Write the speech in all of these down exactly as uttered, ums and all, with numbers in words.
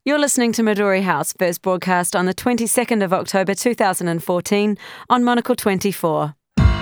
You're listening to Midori House, first broadcast on the twenty-second of October two thousand fourteen on Monocle twenty-four.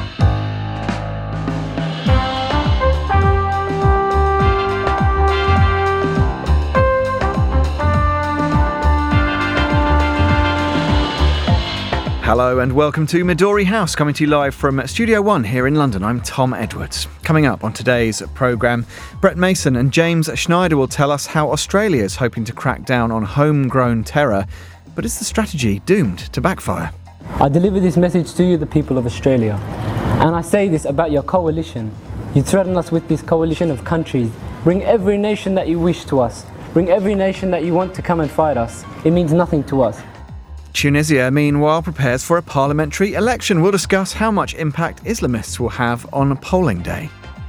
Hello and welcome to Midori House, coming to you live from Studio One here in London. I'm Tom Edwards. Coming up on today's programme, Brett Mason and James Schneider will tell us how Australia is hoping to crack down on homegrown terror. But is the strategy doomed to backfire? I deliver this message to you, the people of Australia. And I say this about your coalition. You threaten us with this coalition of countries. Bring every nation that you wish to us. Bring every nation that you want to come and fight us. It means nothing to us. Tunisia, meanwhile, prepares for a parliamentary election. We'll discuss how much impact Islamists will have on polling day.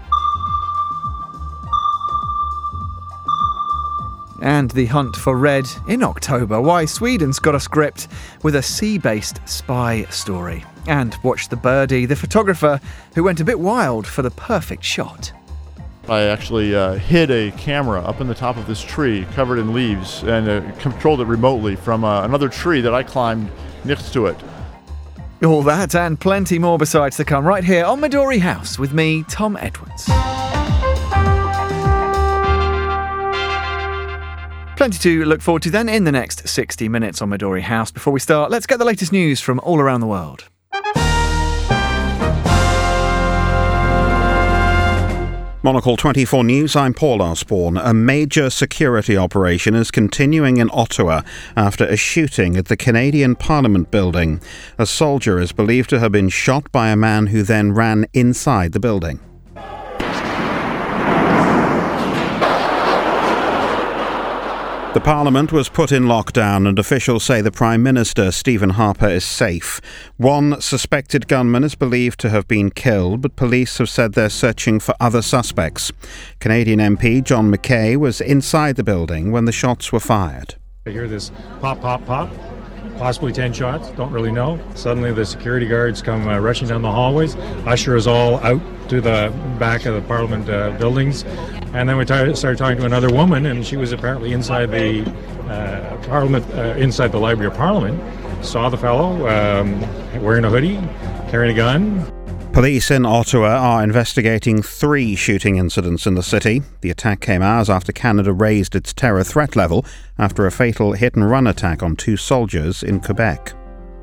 And the hunt for red in October. Why Sweden's got us gripped with a sea-based spy story. And watch the birdie, the photographer who went a bit wild for the perfect shot. I actually uh, hid a camera up in the top of this tree covered in leaves and uh, controlled it remotely from uh, another tree that I climbed next to it. All that and plenty more besides to come right here on Midori House with me, Tom Edwards. Plenty to look forward to then in the next sixty minutes on Midori House. Before we start, let's get the latest news from all around the world. Monocle twenty-four News, I'm Paul Osborne. A major security operation is continuing in Ottawa after a shooting at the Canadian Parliament building. A soldier is believed to have been shot by a man who then ran inside the building. The Parliament was put in lockdown and officials say the Prime Minister, Stephen Harper, is safe. One suspected gunman is believed to have been killed, but police have said they're searching for other suspects. Canadian M P John McKay was inside the building when the shots were fired. I hear this pop, pop, pop, possibly ten shots, don't really know. Suddenly the security guards come uh, rushing down the hallways, usher us all out to the back of the Parliament uh, buildings. And then we t- started talking to another woman, and she was apparently inside the uh, Parliament, uh, inside the Library of Parliament. Saw the fellow um, wearing a hoodie, carrying a gun. Police in Ottawa are investigating three shooting incidents in the city. The attack came hours after Canada raised its terror threat level after a fatal hit-and-run attack on two soldiers in Quebec.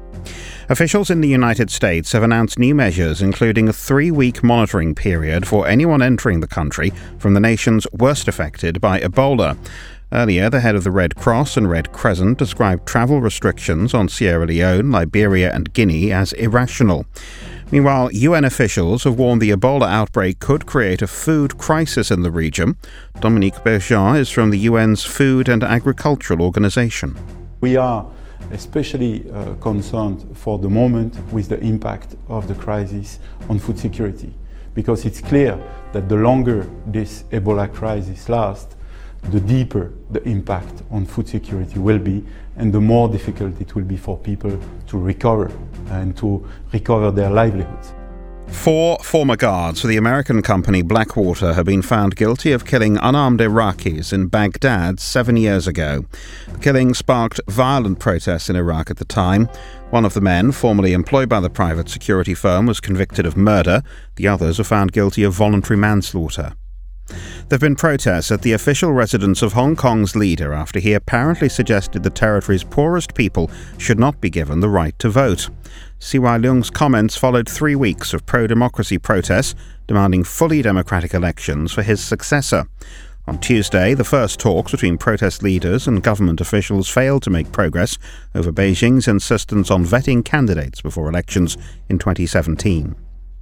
Officials in the United States have announced new measures, including a three-week monitoring period for anyone entering the country from the nations worst affected by Ebola. Earlier, the head of the Red Cross and Red Crescent described travel restrictions on Sierra Leone, Liberia and Guinea as irrational. Meanwhile, U N officials have warned the Ebola outbreak could create a food crisis in the region. Dominique Bergeon is from the U N's Food and Agricultural Organization. We are especially uh, concerned for the moment with the impact of the crisis on food security, because it's clear that the longer this Ebola crisis lasts, the deeper the impact on food security will be, and the more difficult it will be for people to recover and to recover their livelihoods. Four former guards for the American company Blackwater have been found guilty of killing unarmed Iraqis in Baghdad seven years ago. The killing sparked violent protests in Iraq at the time. One of the men, formerly employed by the private security firm, was convicted of murder. The others were found guilty of voluntary manslaughter. There have been protests at the official residence of Hong Kong's leader after he apparently suggested the territory's poorest people should not be given the right to vote. C Y Leung's comments followed three weeks of pro-democracy protests demanding fully democratic elections for his successor. On Tuesday, the first talks between protest leaders and government officials failed to make progress over Beijing's insistence on vetting candidates before elections in twenty seventeen.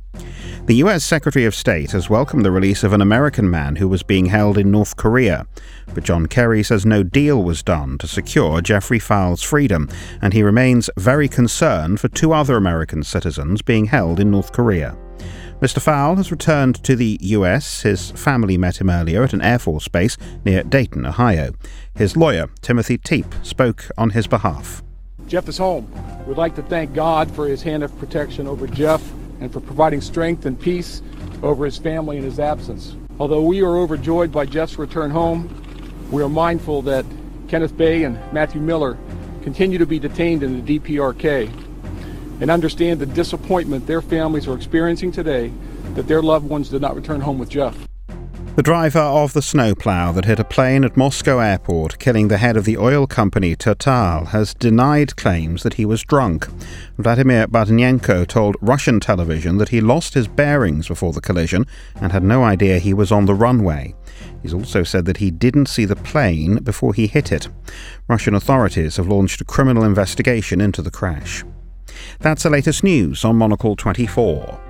The U S Secretary of State has welcomed the release of an American man who was being held in North Korea. But John Kerry says no deal was done to secure Jeffrey Fowles' freedom, and he remains very concerned for two other American citizens being held in North Korea. Mister Fowle has returned to the U S. His family met him earlier at an Air Force base near Dayton, Ohio. His lawyer, Timothy Teep, spoke on his behalf. Jeff is home. We'd like to thank God for his hand of protection over Jeff and for providing strength and peace over his family in his absence. Although we are overjoyed by Jeff's return home, we are mindful that Kenneth Bay and Matthew Miller, continue to be detained in the D P R K, and understand the disappointment their families are experiencing today that their loved ones did not return home with Jeff. The driver of the snowplow that hit a plane at Moscow airport, killing the head of the oil company Total, has denied claims that he was drunk. Vladimir Batanyenko told Russian television that he lost his bearings before the collision and had no idea he was on the runway. He's also said that he didn't see the plane before he hit it. Russian authorities have launched a criminal investigation into the crash. That's the latest news on Monocle twenty-four.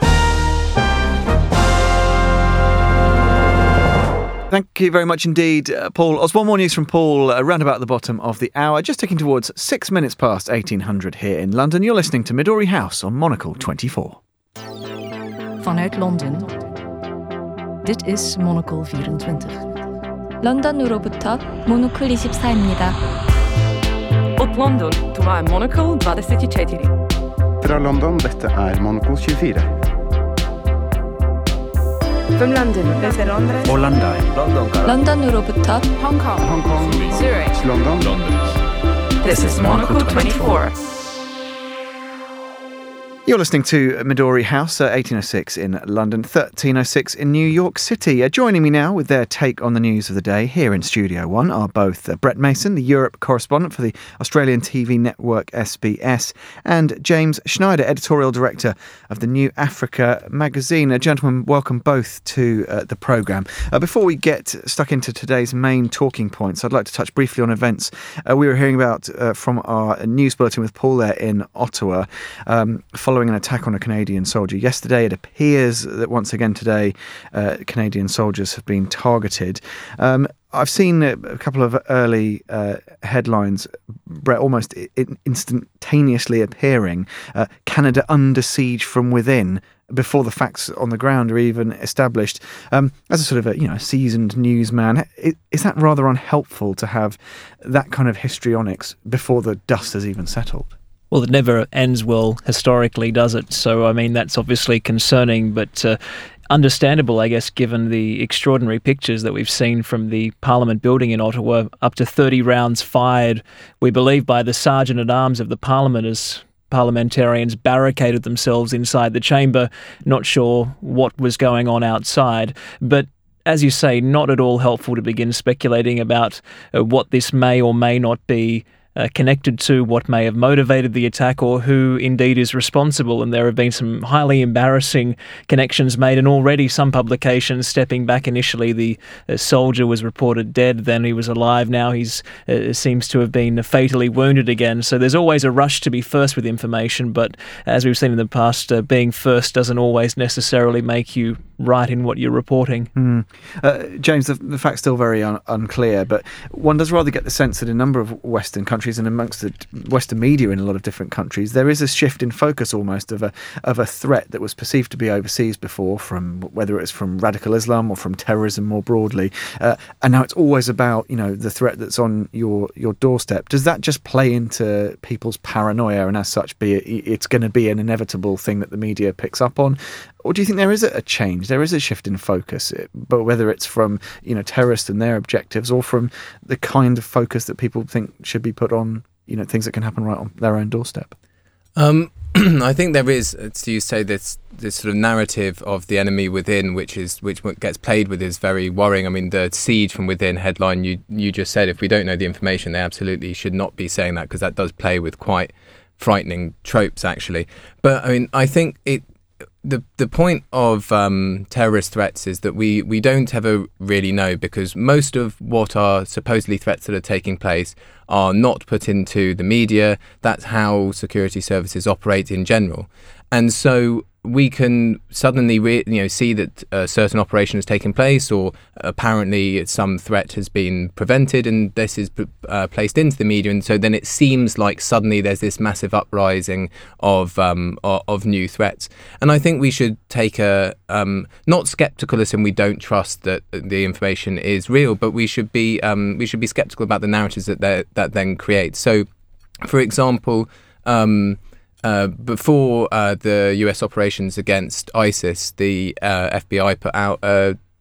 Thank you very much indeed, uh, Paul. Os, one more news from Paul, uh, round about the bottom of the hour, just ticking towards six minutes past eighteen hundred here in London. You're listening to Midori House on Monocle twenty-four. Vanuit Londen. Dit is Monocle vierentwintig. 런던으로부터 모노클 이십사입니다. Od London, to är Monocle dvadesет четыре. Fra London, dette er Monocle tjuefire. From London, desde Londres. Orlando. London. 런던으로부터 Hong Kong. Hong Kong. Zurich. London. London. This is Monocle twenty-four. You're listening to Midori House, uh, eighteen oh six in London, thirteen oh six in New York City. Uh, joining me now with their take on the news of the day here in Studio One are both uh, Brett Mason, the Europe correspondent for the Australian T V network S B S, and James Schneider, editorial director of the New Africa magazine. Uh, gentlemen, welcome both to uh, the programme. Uh, before we get stuck into today's main talking points, I'd like to touch briefly on events uh, we were hearing about uh, from our news bulletin with Paul there in Ottawa, um, following an attack on a Canadian soldier yesterday. It appears that once again today uh, Canadian soldiers have been targeted. Um, I've seen a, a couple of early uh, headlines, Brett, almost I- instantaneously appearing. Uh, Canada under siege from within, before the facts on the ground are even established. Um, as a sort of a you know seasoned newsman, is, is that rather unhelpful to have that kind of histrionics before the dust has even settled? Well, it never ends well historically, does it? So, I mean, that's obviously concerning, but uh, understandable, I guess, given the extraordinary pictures that we've seen from the Parliament building in Ottawa. Up to thirty rounds fired, we believe, by the Sergeant-at-Arms of the Parliament as parliamentarians barricaded themselves inside the chamber, not sure what was going on outside. But as you say, not at all helpful to begin speculating about uh, what this may or may not be Uh, connected to, what may have motivated the attack, or who indeed is responsible. And there have been some highly embarrassing connections made, and already some publications stepping back. Initially, the uh, soldier was reported dead, then he was alive, now he's uh, seems to have been fatally wounded again. So there's always a rush to be first with information, but as we've seen in the past, uh, being first doesn't always necessarily make you right in what you're reporting. Mm. Uh, James, the, the fact's still very un- unclear, but one does rather get the sense that in a number of Western countries and amongst the Western media in a lot of different countries, there is a shift in focus almost of a of a threat that was perceived to be overseas before, from whether it's from radical Islam or from terrorism more broadly, uh, and now it's always about you know the threat that's on your your doorstep. Does that just play into people's paranoia, and as such, be it's going to be an inevitable thing that the media picks up on? Or do you think there is a change, there is a shift in focus, but whether it's from you know terrorists and their objectives, or from the kind of focus that people think should be put on you know things that can happen right on their own doorstep? Um, I think there is, as you say, this this sort of narrative of the enemy within, which is which gets played with, is very worrying. I mean, the siege from within headline you you just said, if we don't know the information, they absolutely should not be saying that, because that does play with quite frightening tropes, actually. But I mean, I think it. The the point of um, terrorist threats is that we, we don't ever really know, because most of what are supposedly threats that are taking place are not put into the media. That's how security services operate in general. And so we can suddenly re- you know, see that a certain operation has taken place, or apparently some threat has been prevented, and this is uh, placed into the media, and so then it seems like suddenly there's this massive uprising of um, of, of new threats. And I think we should take a um, not skeptical as in we don't trust that the information is real, but we should be um, we should be skeptical about the narratives that that then creates. So, for example, Um, Uh, before uh, the U S operations against ISIS, the uh, F B I put out a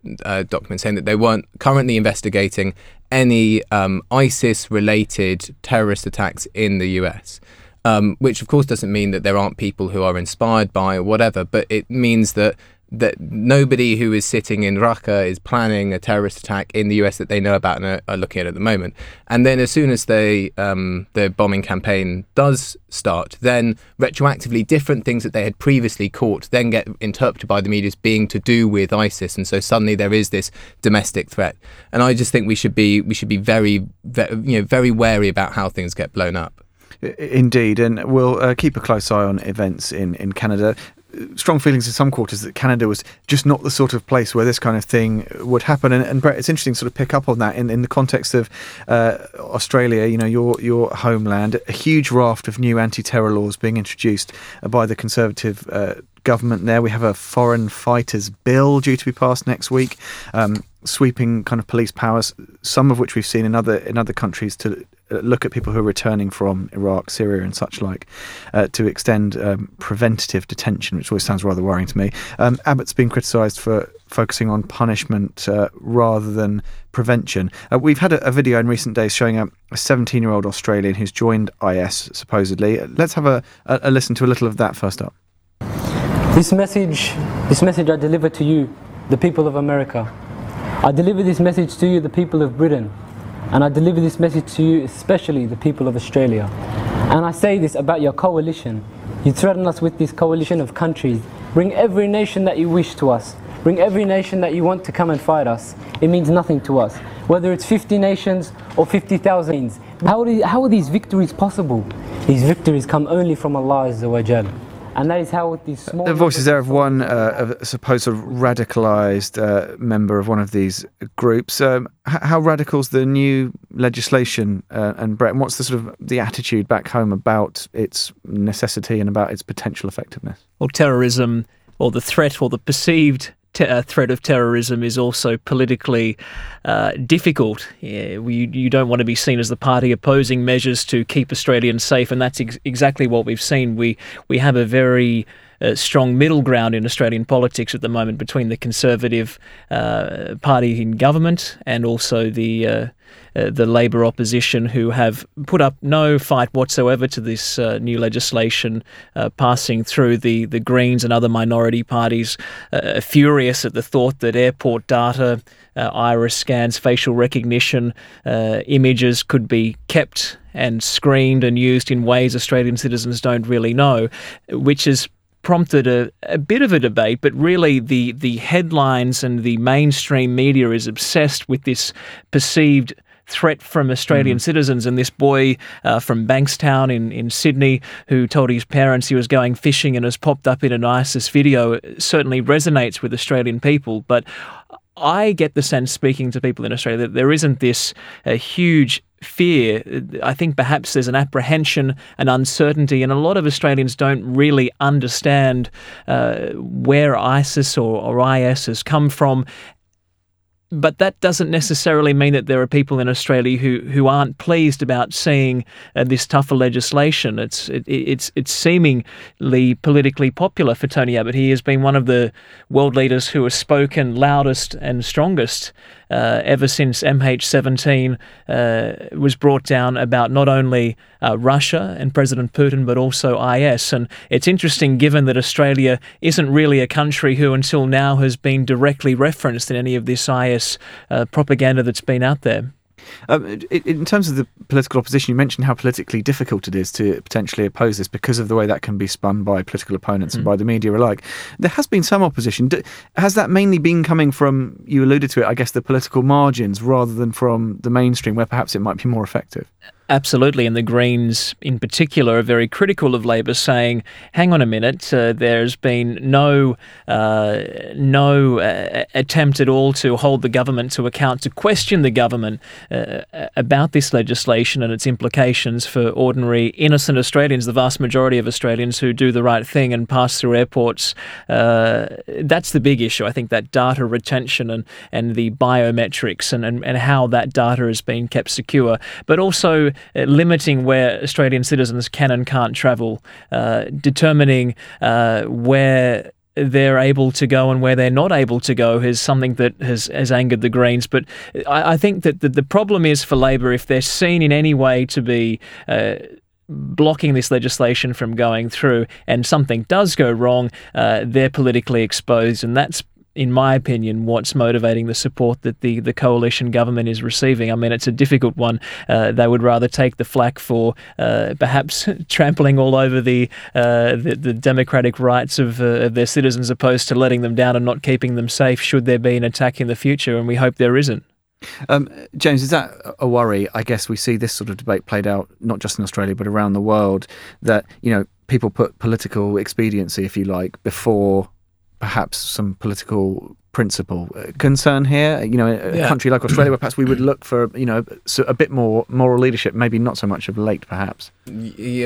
uh, document saying that they weren't currently investigating any um, ISIS-related terrorist attacks in the U S, um, which of course doesn't mean that there aren't people who are inspired by or whatever, but it means that that nobody who is sitting in Raqqa is planning a terrorist attack in the U S that they know about and are, are looking at at the moment. And then as soon as they, um, the bombing campaign does start, then retroactively different things that they had previously caught then get interpreted by the media as being to do with ISIS, and so suddenly there is this domestic threat. And I just think we should be we should be very, very you know very wary about how things get blown up. Indeed, and we'll uh, keep a close eye on events in, in Canada. Strong feelings in some quarters that Canada was just not the sort of place where this kind of thing would happen. And, and Brett, it's interesting to sort of pick up on that in, in the context of uh, Australia, you know, your your homeland, a huge raft of new anti-terror laws being introduced by the Conservative uh, government there. We have a foreign fighters bill due to be passed next week, um, sweeping kind of police powers, some of which we've seen in other in other countries to look at people who are returning from Iraq, Syria and such like, uh, to extend um, preventative detention, which always sounds rather worrying to me. Um, Abbott's been criticised for focusing on punishment uh, rather than prevention. Uh, we've had a, a video in recent days showing a, a seventeen-year-old Australian who's joined I S, supposedly. Let's have a, a, a listen to a little of that first up. This message, this message I deliver to you, the people of America. I deliver this message to you, the people of Britain. And I deliver this message to you, especially the people of Australia. And I say this about your coalition. You threaten us with this coalition of countries. Bring every nation that you wish to us. Bring every nation that you want to come and fight us. It means nothing to us. Whether it's fifty nations or fifty thousand. How are, how are these victories possible? These victories come only from Allah Azza wa Jal. And that is how these small... The voices there of one uh, of a supposed sort of radicalised uh, member of one of these groups. Um, h- how radical is the new legislation, uh, and Brett, and what's the sort of the attitude back home about its necessity and about its potential effectiveness? Well, terrorism, or the threat, or the perceived Te- uh, threat of terrorism is also politically uh, difficult. Yeah, we, you don't want to be seen as the party opposing measures to keep Australians safe, and that's ex- exactly what we've seen. We we have a very uh, strong middle ground in Australian politics at the moment between the Conservative uh, Party in government and also the uh, uh, the Labor opposition, who have put up no fight whatsoever to this uh, new legislation uh, passing through. The, the Greens and other minority parties uh, are furious at the thought that airport data, uh, iris scans, facial recognition, uh, images could be kept and screened and used in ways Australian citizens don't really know, which is prompted a, a bit of a debate, but really the, the headlines and the mainstream media is obsessed with this perceived threat from Australian mm. citizens. And this boy uh, from Bankstown in, in Sydney who told his parents he was going fishing and has popped up in an ISIS video certainly resonates with Australian people. But I get the sense, speaking to people in Australia, that there isn't this uh, huge fear. I think perhaps there's an apprehension and uncertainty, and a lot of Australians don't really understand uh, where ISIS or, or I S has come from. But that doesn't necessarily mean that there are people in Australia who, who aren't pleased about seeing uh, this tougher legislation. It's it, it's it's seemingly politically popular for Tony Abbott. He has been one of the world leaders who has spoken loudest and strongest uh, ever since M H seventeen uh, was brought down about not only uh, Russia and President Putin, but also I S. And it's interesting, given that Australia isn't really a country who until now has been directly referenced in any of this I S Uh, propaganda that's been out there. Um, in terms of the political opposition, you mentioned how politically difficult it is to potentially oppose this because of the way that can be spun by political opponents mm. and by the media alike. There has been some opposition. Has that mainly been coming from, you alluded to it, I guess, the political margins rather than from the mainstream, where perhaps it might be more effective? Absolutely, and the Greens in particular are very critical of Labor, saying, hang on a minute, uh, there's been no uh, no uh, attempt at all to hold the government to account, to question the government uh, about this legislation and its implications for ordinary innocent Australians, the vast majority of Australians who do the right thing and pass through airports. Uh, that's the big issue. I think that data retention and, and the biometrics and, and, and how that data has been kept secure, but also Uh, limiting where Australian citizens can and can't travel, uh, determining uh, where they're able to go and where they're not able to go is something that has, has angered the Greens. But I, I think that the, the problem is for Labor, if they're seen in any way to be uh, blocking this legislation from going through and something does go wrong, uh, they're politically exposed. And that's, in my opinion, what's motivating the support that the, the coalition government is receiving. I mean, it's a difficult one. Uh, they would rather take the flak for uh, perhaps trampling all over the, uh, the the democratic rights of, uh, of their citizens, opposed to letting them down and not keeping them safe should there be an attack in the future, and we hope there isn't. Um, James, is that a worry? I guess we see this sort of debate played out not just in Australia but around the world, that, you know, people put political expediency, if you like, before perhaps some political principle. Concern here, you know, a yeah. country like Australia, where perhaps we would look for, you know, a bit more moral leadership, maybe not so much of late, perhaps. Yeah,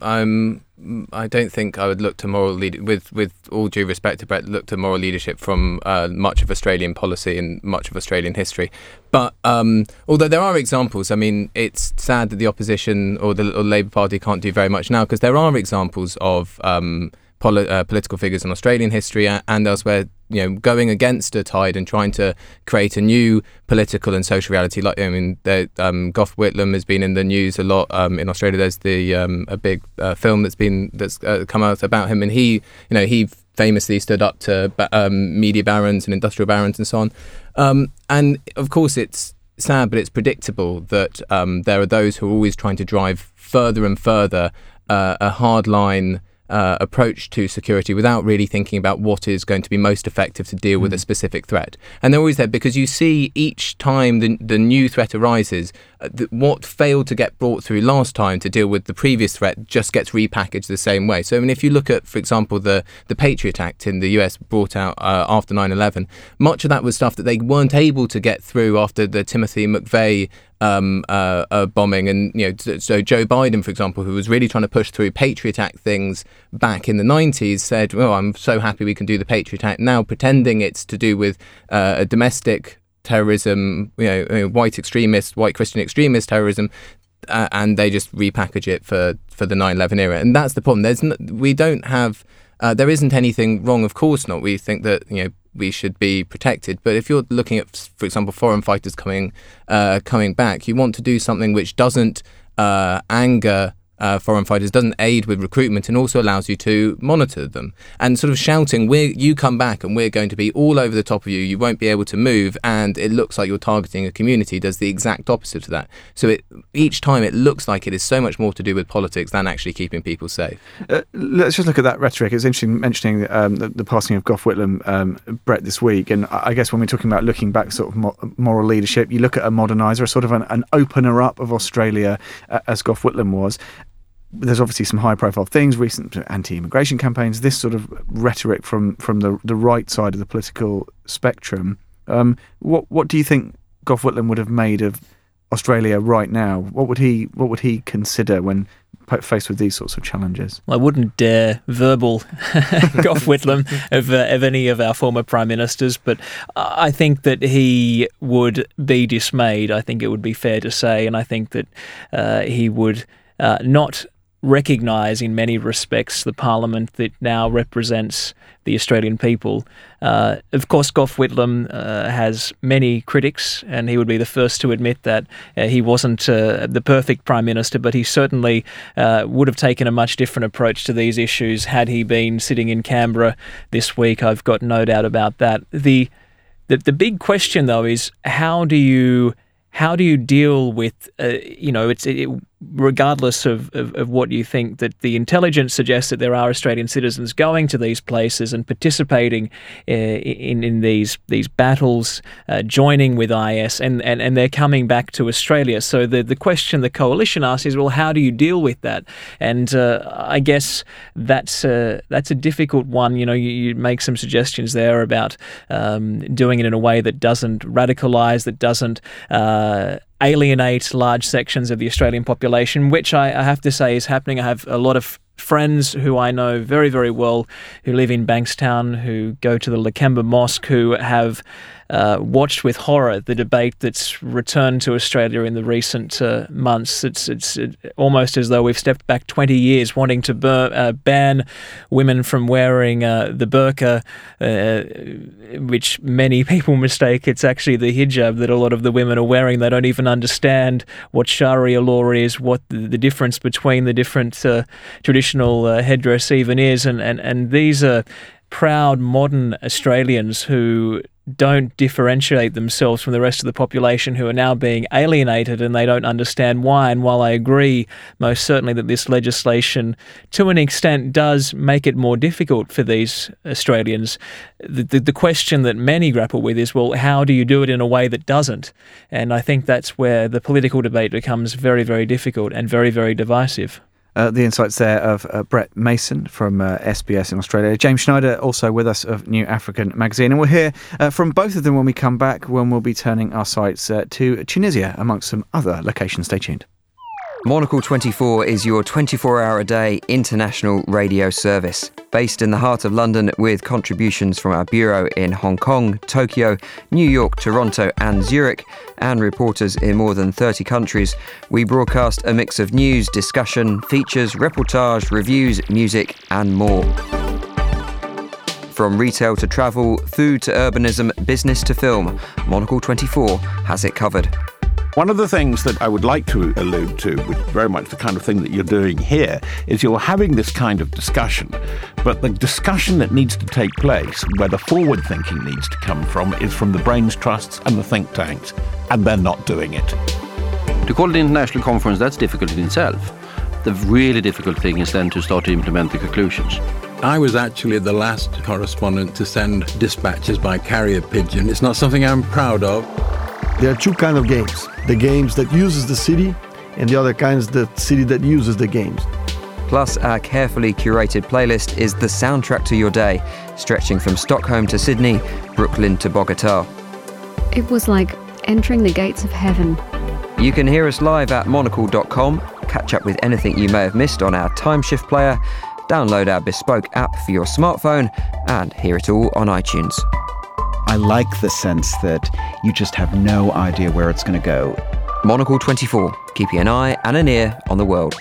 um, I don't think I would look to moral lead with with all due respect to Brett, look to moral leadership from uh, much of Australian policy and much of Australian history. But um, although there are examples, I mean, it's sad that the opposition or the or Labour Party can't do very much now, because there are examples of um, Poli- uh, political figures in Australian history and elsewhere, you know, going against a tide and trying to create a new political and social reality. Like, I mean, the, um, Gough Whitlam has been in the news a lot um, in Australia. There's the um, a big uh, film that's been that's uh, come out about him, and he, you know, he famously stood up to um, media barons and industrial barons and so on. Um, and of course, it's sad, but it's predictable that um, there are those who are always trying to drive further and further uh, a hardline Uh, approach to security without really thinking about what is going to be most effective to deal with mm. a specific threat. And they're always there because you see each time the, the new threat arises, uh, the, what failed to get brought through last time to deal with the previous threat just gets repackaged the same way. So I mean, if you look at, for example, the, the Patriot Act in the U S brought out uh, after nine eleven, much of that was stuff that they weren't able to get through after the Timothy McVeigh Um, uh, uh, bombing, and you know, so Joe Biden, for example, who was really trying to push through Patriot Act things back in the nineties, said, "Well, I'm so happy we can do the Patriot Act now," pretending it's to do with uh, a domestic terrorism, you know, white extremist, white Christian extremist terrorism, uh, and they just repackage it for for the nine eleven era, and that's the problem. There's no, we don't have, uh, there isn't anything wrong, of course not. We think that, you know, we should be protected, but if you're looking at, for example, foreign fighters coming uh, coming back, you want to do something which doesn't uh, anger uh, foreign fighters, doesn't aid with recruitment, and also allows you to monitor them. And sort of shouting, "We're you come back and we're going to be all over the top of you, you won't be able to move, and it looks like you're targeting a community," does the exact opposite to that. So it, each time it looks like it is so much more to do with politics than actually keeping people safe. Uh, let's just look at that rhetoric. It's interesting mentioning um, the, the passing of Gough Whitlam, um, Brett, this week. And I guess when we're talking about looking back, sort of mo- moral leadership, you look at a moderniser, a sort of an, an opener up of Australia, uh, as Gough Whitlam was. There's obviously some high-profile things, recent anti-immigration campaigns, this sort of rhetoric from, from the the right side of the political spectrum. Um, what what do you think Gough Whitlam would have made of Australia right now? What would he what would he consider when faced with these sorts of challenges? Well, I wouldn't dare verbal Gough Whitlam of, uh, of any of our former prime ministers, but I think that he would be dismayed. I think it would be fair to say, and I think that uh, he would uh, not recognise in many respects the parliament that now represents the Australian people. Uh, of course, Gough Whitlam uh, has many critics, and he would be the first to admit that uh, he wasn't uh, the perfect Prime Minister, but he certainly uh, would have taken a much different approach to these issues had he been sitting in Canberra this week. I've got no doubt about that. The the, the big question, though, is how do you how do you deal with, uh, you know, it's it, regardless of, of, of what you think, that the intelligence suggests that there are Australian citizens going to these places and participating uh, in in these these battles, uh, joining with I S, and, and, and they're coming back to Australia. So the the question the coalition asks is, well, how do you deal with that? And uh, I guess that's a, that's a difficult one. You know, you, you make some suggestions there about um, doing it in a way that doesn't radicalise, that doesn't uh, alienate large sections of the Australian population, which I, I have to say is happening. I have a lot of friends who I know very, very well who live in Bankstown, who go to the Lakemba Mosque, who have uh, watched with horror the debate that's returned to Australia in the recent uh, months. It's it's it, almost as though we've stepped back twenty years, wanting to bur- uh, ban women from wearing uh, the burqa, uh, which many people mistake it's actually the hijab that a lot of the women are wearing. They don't even understand what Sharia law is, what the, the difference between the different uh, traditional uh, headdress even is, and, and, and these are proud modern Australians who don't differentiate themselves from the rest of the population, who are now being alienated, and they don't understand why. And while I agree most certainly that this legislation to an extent does make it more difficult for these Australians, the, the, the question that many grapple with is, well, how do you do it in a way that doesn't? And I think that's where the political debate becomes very, very difficult and very, very divisive. Uh, the insights there of uh, Brett Mason from uh, S B S in Australia. James Schneider also with us of New African Magazine. And we'll hear uh, from both of them when we come back, when we'll be turning our sights uh, to Tunisia, amongst some other locations. Stay tuned. Monocle twenty-four is your twenty-four hour a day international radio service. Based in the heart of London with contributions from our bureau in Hong Kong, Tokyo, New York, Toronto and Zurich, and reporters in more than thirty countries, we broadcast a mix of news, discussion, features, reportage, reviews, music and more. From retail to travel, food to urbanism, business to film, Monocle twenty-four has it covered. One of the things that I would like to allude to, which is very much the kind of thing that you're doing here, is you're having this kind of discussion, but the discussion that needs to take place, where the forward thinking needs to come from, is from the brains trusts and the think tanks, and they're not doing it. To call it an international conference, that's difficult in itself. The really difficult thing is then to start to implement the conclusions. I was actually the last correspondent to send dispatches by carrier pigeon. It's not something I'm proud of. There are two kinds of games. The games that uses the city and the other kinds the city that uses the games. Plus, our carefully curated playlist is the soundtrack to your day, stretching from Stockholm to Sydney, Brooklyn to Bogota. It was like entering the gates of heaven. You can hear us live at monocle dot com, catch up with anything you may have missed on our Time Shift player, download our bespoke app for your smartphone, and hear it all on iTunes. I like the sense that you just have no idea where it's going to go. Monocle twenty-four, keeping an eye and an ear on the world.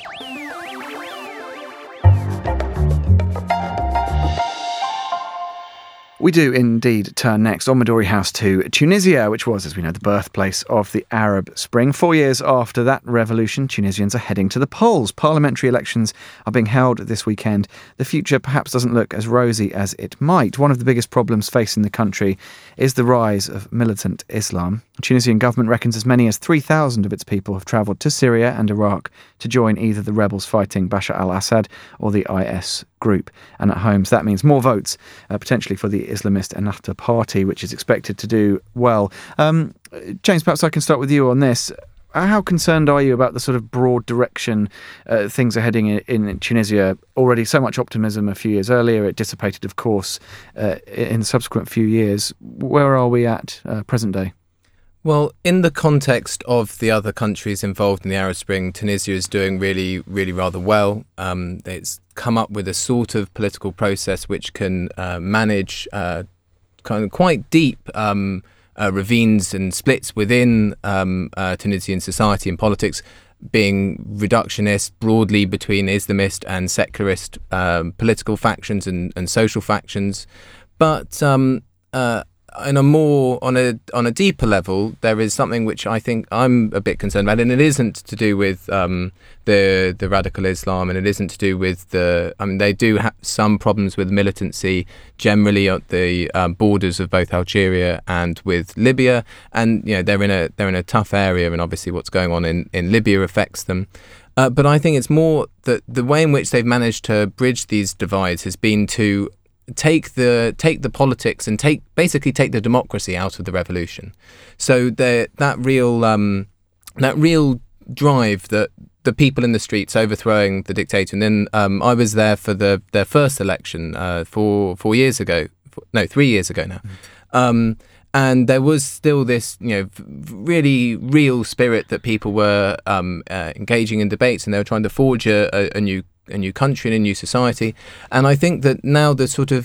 We do indeed turn next on Midori House to Tunisia, which was, as we know, the birthplace of the Arab Spring. Four years after that revolution, Tunisians are heading to the polls. Parliamentary elections are being held this weekend. The future perhaps doesn't look as rosy as it might. One of the biggest problems facing the country is the rise of militant Islam. The Tunisian government reckons as many as three thousand of its people have travelled to Syria and Iraq to join either the rebels fighting Bashar al-Assad or the I S group. And at home, so that means more votes, uh, potentially for the Islamist Ennahda party, which is expected to do well. Um, James, perhaps I can start with you on this. How concerned are you about the sort of broad direction uh, things are heading in, in Tunisia? Already so much optimism a few years earlier. It dissipated, of course, uh, in the subsequent few years. Where are we at uh, present day? Well, in the context of the other countries involved in the Arab Spring, Tunisia is doing really, really rather well. Um, it's come up with a sort of political process which can uh, manage uh, kind of quite deep um, uh, ravines and splits within um, uh, Tunisian society and politics, being reductionist broadly between Islamist and secularist um, political factions and, and social factions. But um, uh, in a more on a on a deeper level, there is something which I think I'm a bit concerned about, and it isn't to do with um, the the radical Islam, and it isn't to do with the. I mean, they do have some problems with militancy generally at the um, borders of both Algeria and with Libya, and you know they're in a they're in a tough area, and obviously what's going on in, in Libya affects them. Uh, but I think it's more that the way in which they've managed to bridge these divides has been to take the take the politics and take basically take the democracy out of the revolution. So the, that real um, that real drive that the people in the streets overthrowing the dictator. And then um, I was there for the their first election uh, four four years ago. Four, no, three years ago now. Mm. Um, and there was still this, you know, really real spirit that people were um, uh, engaging in debates, and they were trying to forge a, a, a new. a new country and a new society. And I think that now the sort of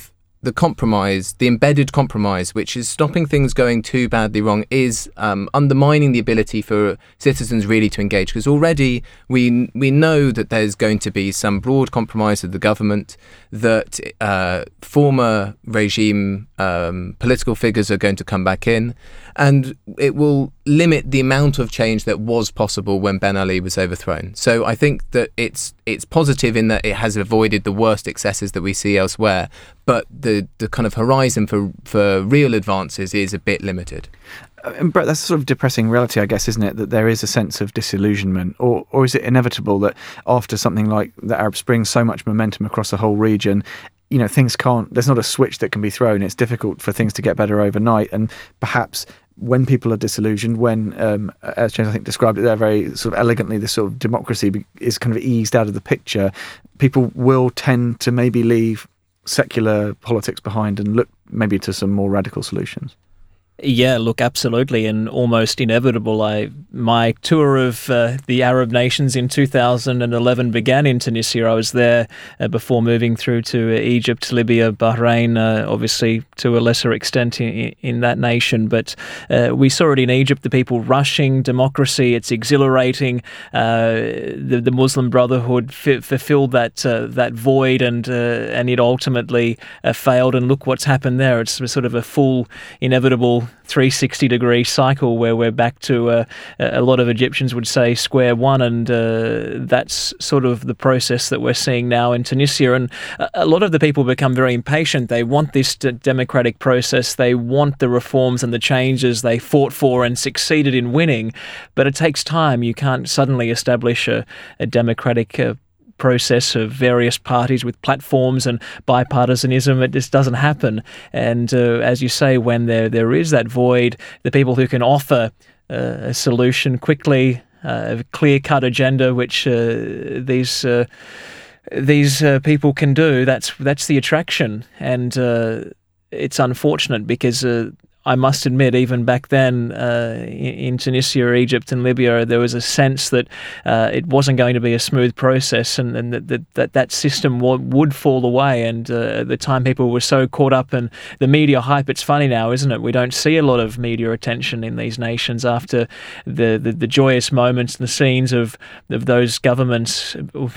the compromise, the embedded compromise, which is stopping things going too badly wrong, is um, undermining the ability for citizens really to engage. Because already we we know that there's going to be some broad compromise of the government, that uh, former regime um, political figures are going to come back in, and it will limit the amount of change that was possible when Ben Ali was overthrown. So I think that it's it's positive in that it has avoided the worst excesses that we see elsewhere, but the, the kind of horizon for, for real advances is a bit limited. And Brett, that's a sort of depressing reality, I guess, isn't it? That there is a sense of disillusionment, or or is it inevitable that after something like the Arab Spring, so much momentum across the whole region, you know, things can't, there's not a switch that can be thrown. It's difficult for things to get better overnight, and perhaps when people are disillusioned, when, um, as James I think described it there very sort of elegantly, this sort of democracy is kind of eased out of the picture, people will tend to maybe leave secular politics behind and look maybe to some more radical solutions. Yeah, look, absolutely, and almost inevitable. I my tour of uh, the Arab nations in two thousand eleven began in Tunisia. I was there uh, before moving through to uh, Egypt, Libya, Bahrain, uh, obviously to a lesser extent in, in that nation. But uh, we saw it in Egypt, the people rushing democracy. It's exhilarating. Uh, the, the Muslim Brotherhood f- fulfilled that uh, that void, and uh, and it ultimately uh, failed. And look what's happened there. It's sort of a full, inevitable three hundred sixty degree cycle where we're back to uh, a lot of Egyptians would say square one, and uh, that's sort of the process that we're seeing now in Tunisia. And a lot of the people become very impatient. They want this d- democratic process. They want the reforms and the changes they fought for and succeeded in winning, but it takes time. You can't suddenly establish a, a democratic uh, process of various parties with platforms and bipartisanism. It just doesn't happen. And uh, as you say, when there there is that void, the people who can offer uh, a solution quickly, uh, a clear-cut agenda, which uh, these uh, these uh, people can do, that's that's the attraction. And uh, it's unfortunate because uh, I must admit, even back then uh, in Tunisia, Egypt and Libya, there was a sense that uh, it wasn't going to be a smooth process, and, and that, that that that system w- would fall away. And uh, at the time, people were so caught up in the media hype. It's funny now, isn't it? We don't see a lot of media attention in these nations after the, the, the joyous moments and the scenes of, of those governments,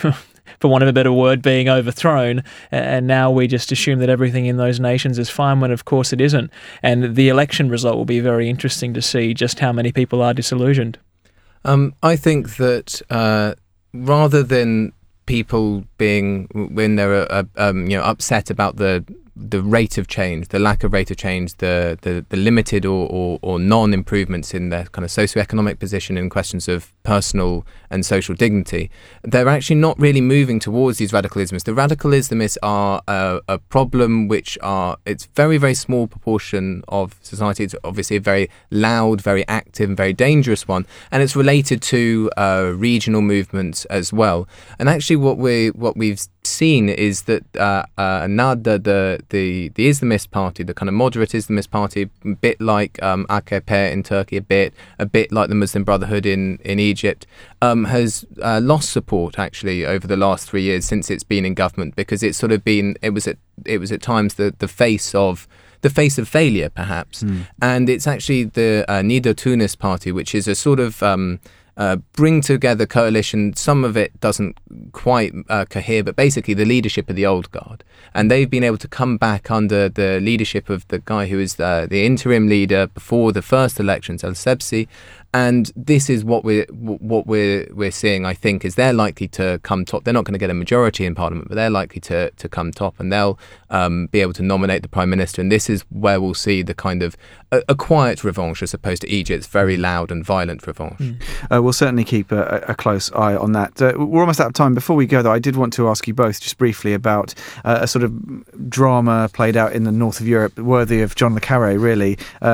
for want of a better word, being overthrown, and now we just assume that everything in those nations is fine, when of course it isn't. And the election result will be very interesting to see just how many people are disillusioned. Um, I think that uh, rather than people being, when they're uh, um, you know, upset about the the rate of change, the lack of rate of change, the the, the limited or, or, or non-improvements in their kind of socioeconomic position in questions of personal and social dignity, they're actually not really moving towards these radicalisms. The radical Islamists are a, a problem which are, it's very, very small proportion of society. It's obviously a very loud, very active and very dangerous one. And it's related to uh, regional movements as well. And actually what, we, what we've seen is that uh, uh, Nahda, the, the, the Islamist party, the kind of moderate Islamist party, a bit like um, A K P in Turkey, a bit, a bit like the Muslim Brotherhood in, in Egypt, um, has uh, lost support actually over the last three years since it's been in government, because it's sort of been, it was at, it was at times the, the face of the face of failure, perhaps. Mm. And it's actually the uh, Nida Tunis party, which is a sort of um, uh, bring together coalition. Some of it doesn't quite uh, cohere, but basically the leadership of the old guard. And they've been able to come back under the leadership of the guy who is uh, the interim leader before the first elections, El-Sebsi. And this is what we're what we're we're seeing. I think is they're likely to come top. They're not going to get a majority in Parliament, but they're likely to to come top, and they'll um, be able to nominate the Prime Minister. And this is where we'll see the kind of a, a quiet revanche, as opposed to Egypt's very loud and violent revanche. Mm. Uh, we'll certainly keep a, a close eye on that. Uh, we're almost out of time. Before we go, though, I did want to ask you both just briefly about uh, a sort of drama played out in the north of Europe, worthy of John le Carré, really. Um,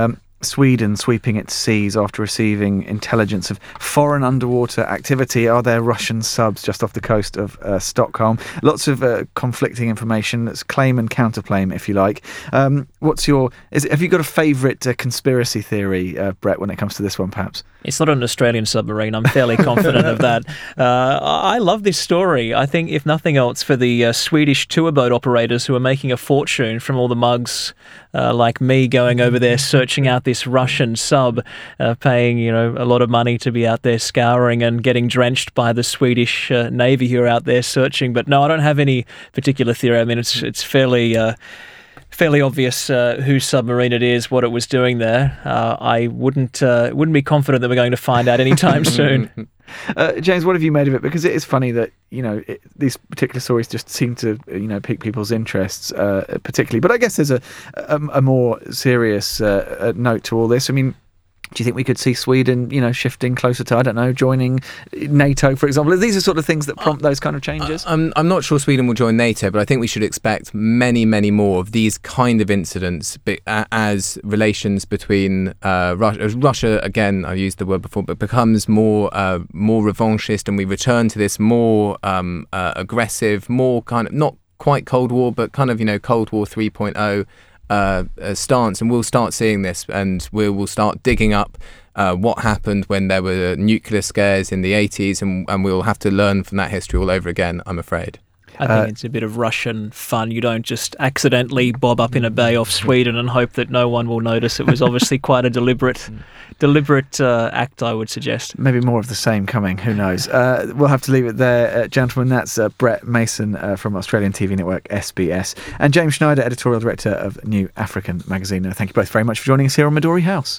Sweden sweeping its seas after receiving intelligence of foreign underwater activity. Are there Russian subs just off the coast of uh, Stockholm? Lots of uh, conflicting information. That's claim and counterclaim, if you like. Um, what's your? Is, have you got a favourite uh, conspiracy theory, uh, Brett, when it comes to this one, perhaps? It's not an Australian submarine. I'm fairly confident of that. Uh, I love this story. I think, if nothing else, for the uh, Swedish tour boat operators who are making a fortune from all the mugs uh, like me going over there searching out this Russian sub, uh, paying you know a lot of money to be out there scouring and getting drenched by the Swedish uh, Navy who are out there searching. But no, I don't have any particular theory. I mean, it's it's fairly. Uh, Fairly obvious uh, whose submarine it is, what it was doing there. Uh, I wouldn't uh, wouldn't be confident that we're going to find out anytime soon. Uh, James, what have you made of it? Because it is funny that you know it, these particular stories just seem to you know pique people's interests, uh, particularly. But I guess there's a a, a more serious uh, note to all this. I mean, do you think we could see Sweden, you know, shifting closer to, I don't know, joining NATO, for example? These are sort of things that prompt those kind of changes. I'm, I'm not sure Sweden will join NATO, but I think we should expect many, many more of these kind of incidents as relations between uh, Russia, Russia, again, I used the word before, but becomes more uh, more revanchist, and we return to this more um, uh, aggressive, more kind of, not quite Cold War, but kind of, you know, Cold War three point oh. Uh, uh, stance, and we'll start seeing this, and we will start digging up uh, what happened when there were nuclear scares in the eighties, and, and we'll have to learn from that history all over again, I'm afraid. I think uh, it's a bit of Russian fun. You don't just accidentally bob up in a bay off Sweden and hope that no one will notice. It was obviously quite a deliberate deliberate uh, act, I would suggest. Maybe more of the same coming, who knows. Uh, we'll have to leave it there, uh, gentlemen. That's uh, Brett Mason uh, from Australian T V network S B S, and James Schneider, editorial director of New African magazine. Uh, thank you both very much for joining us here on Midori House.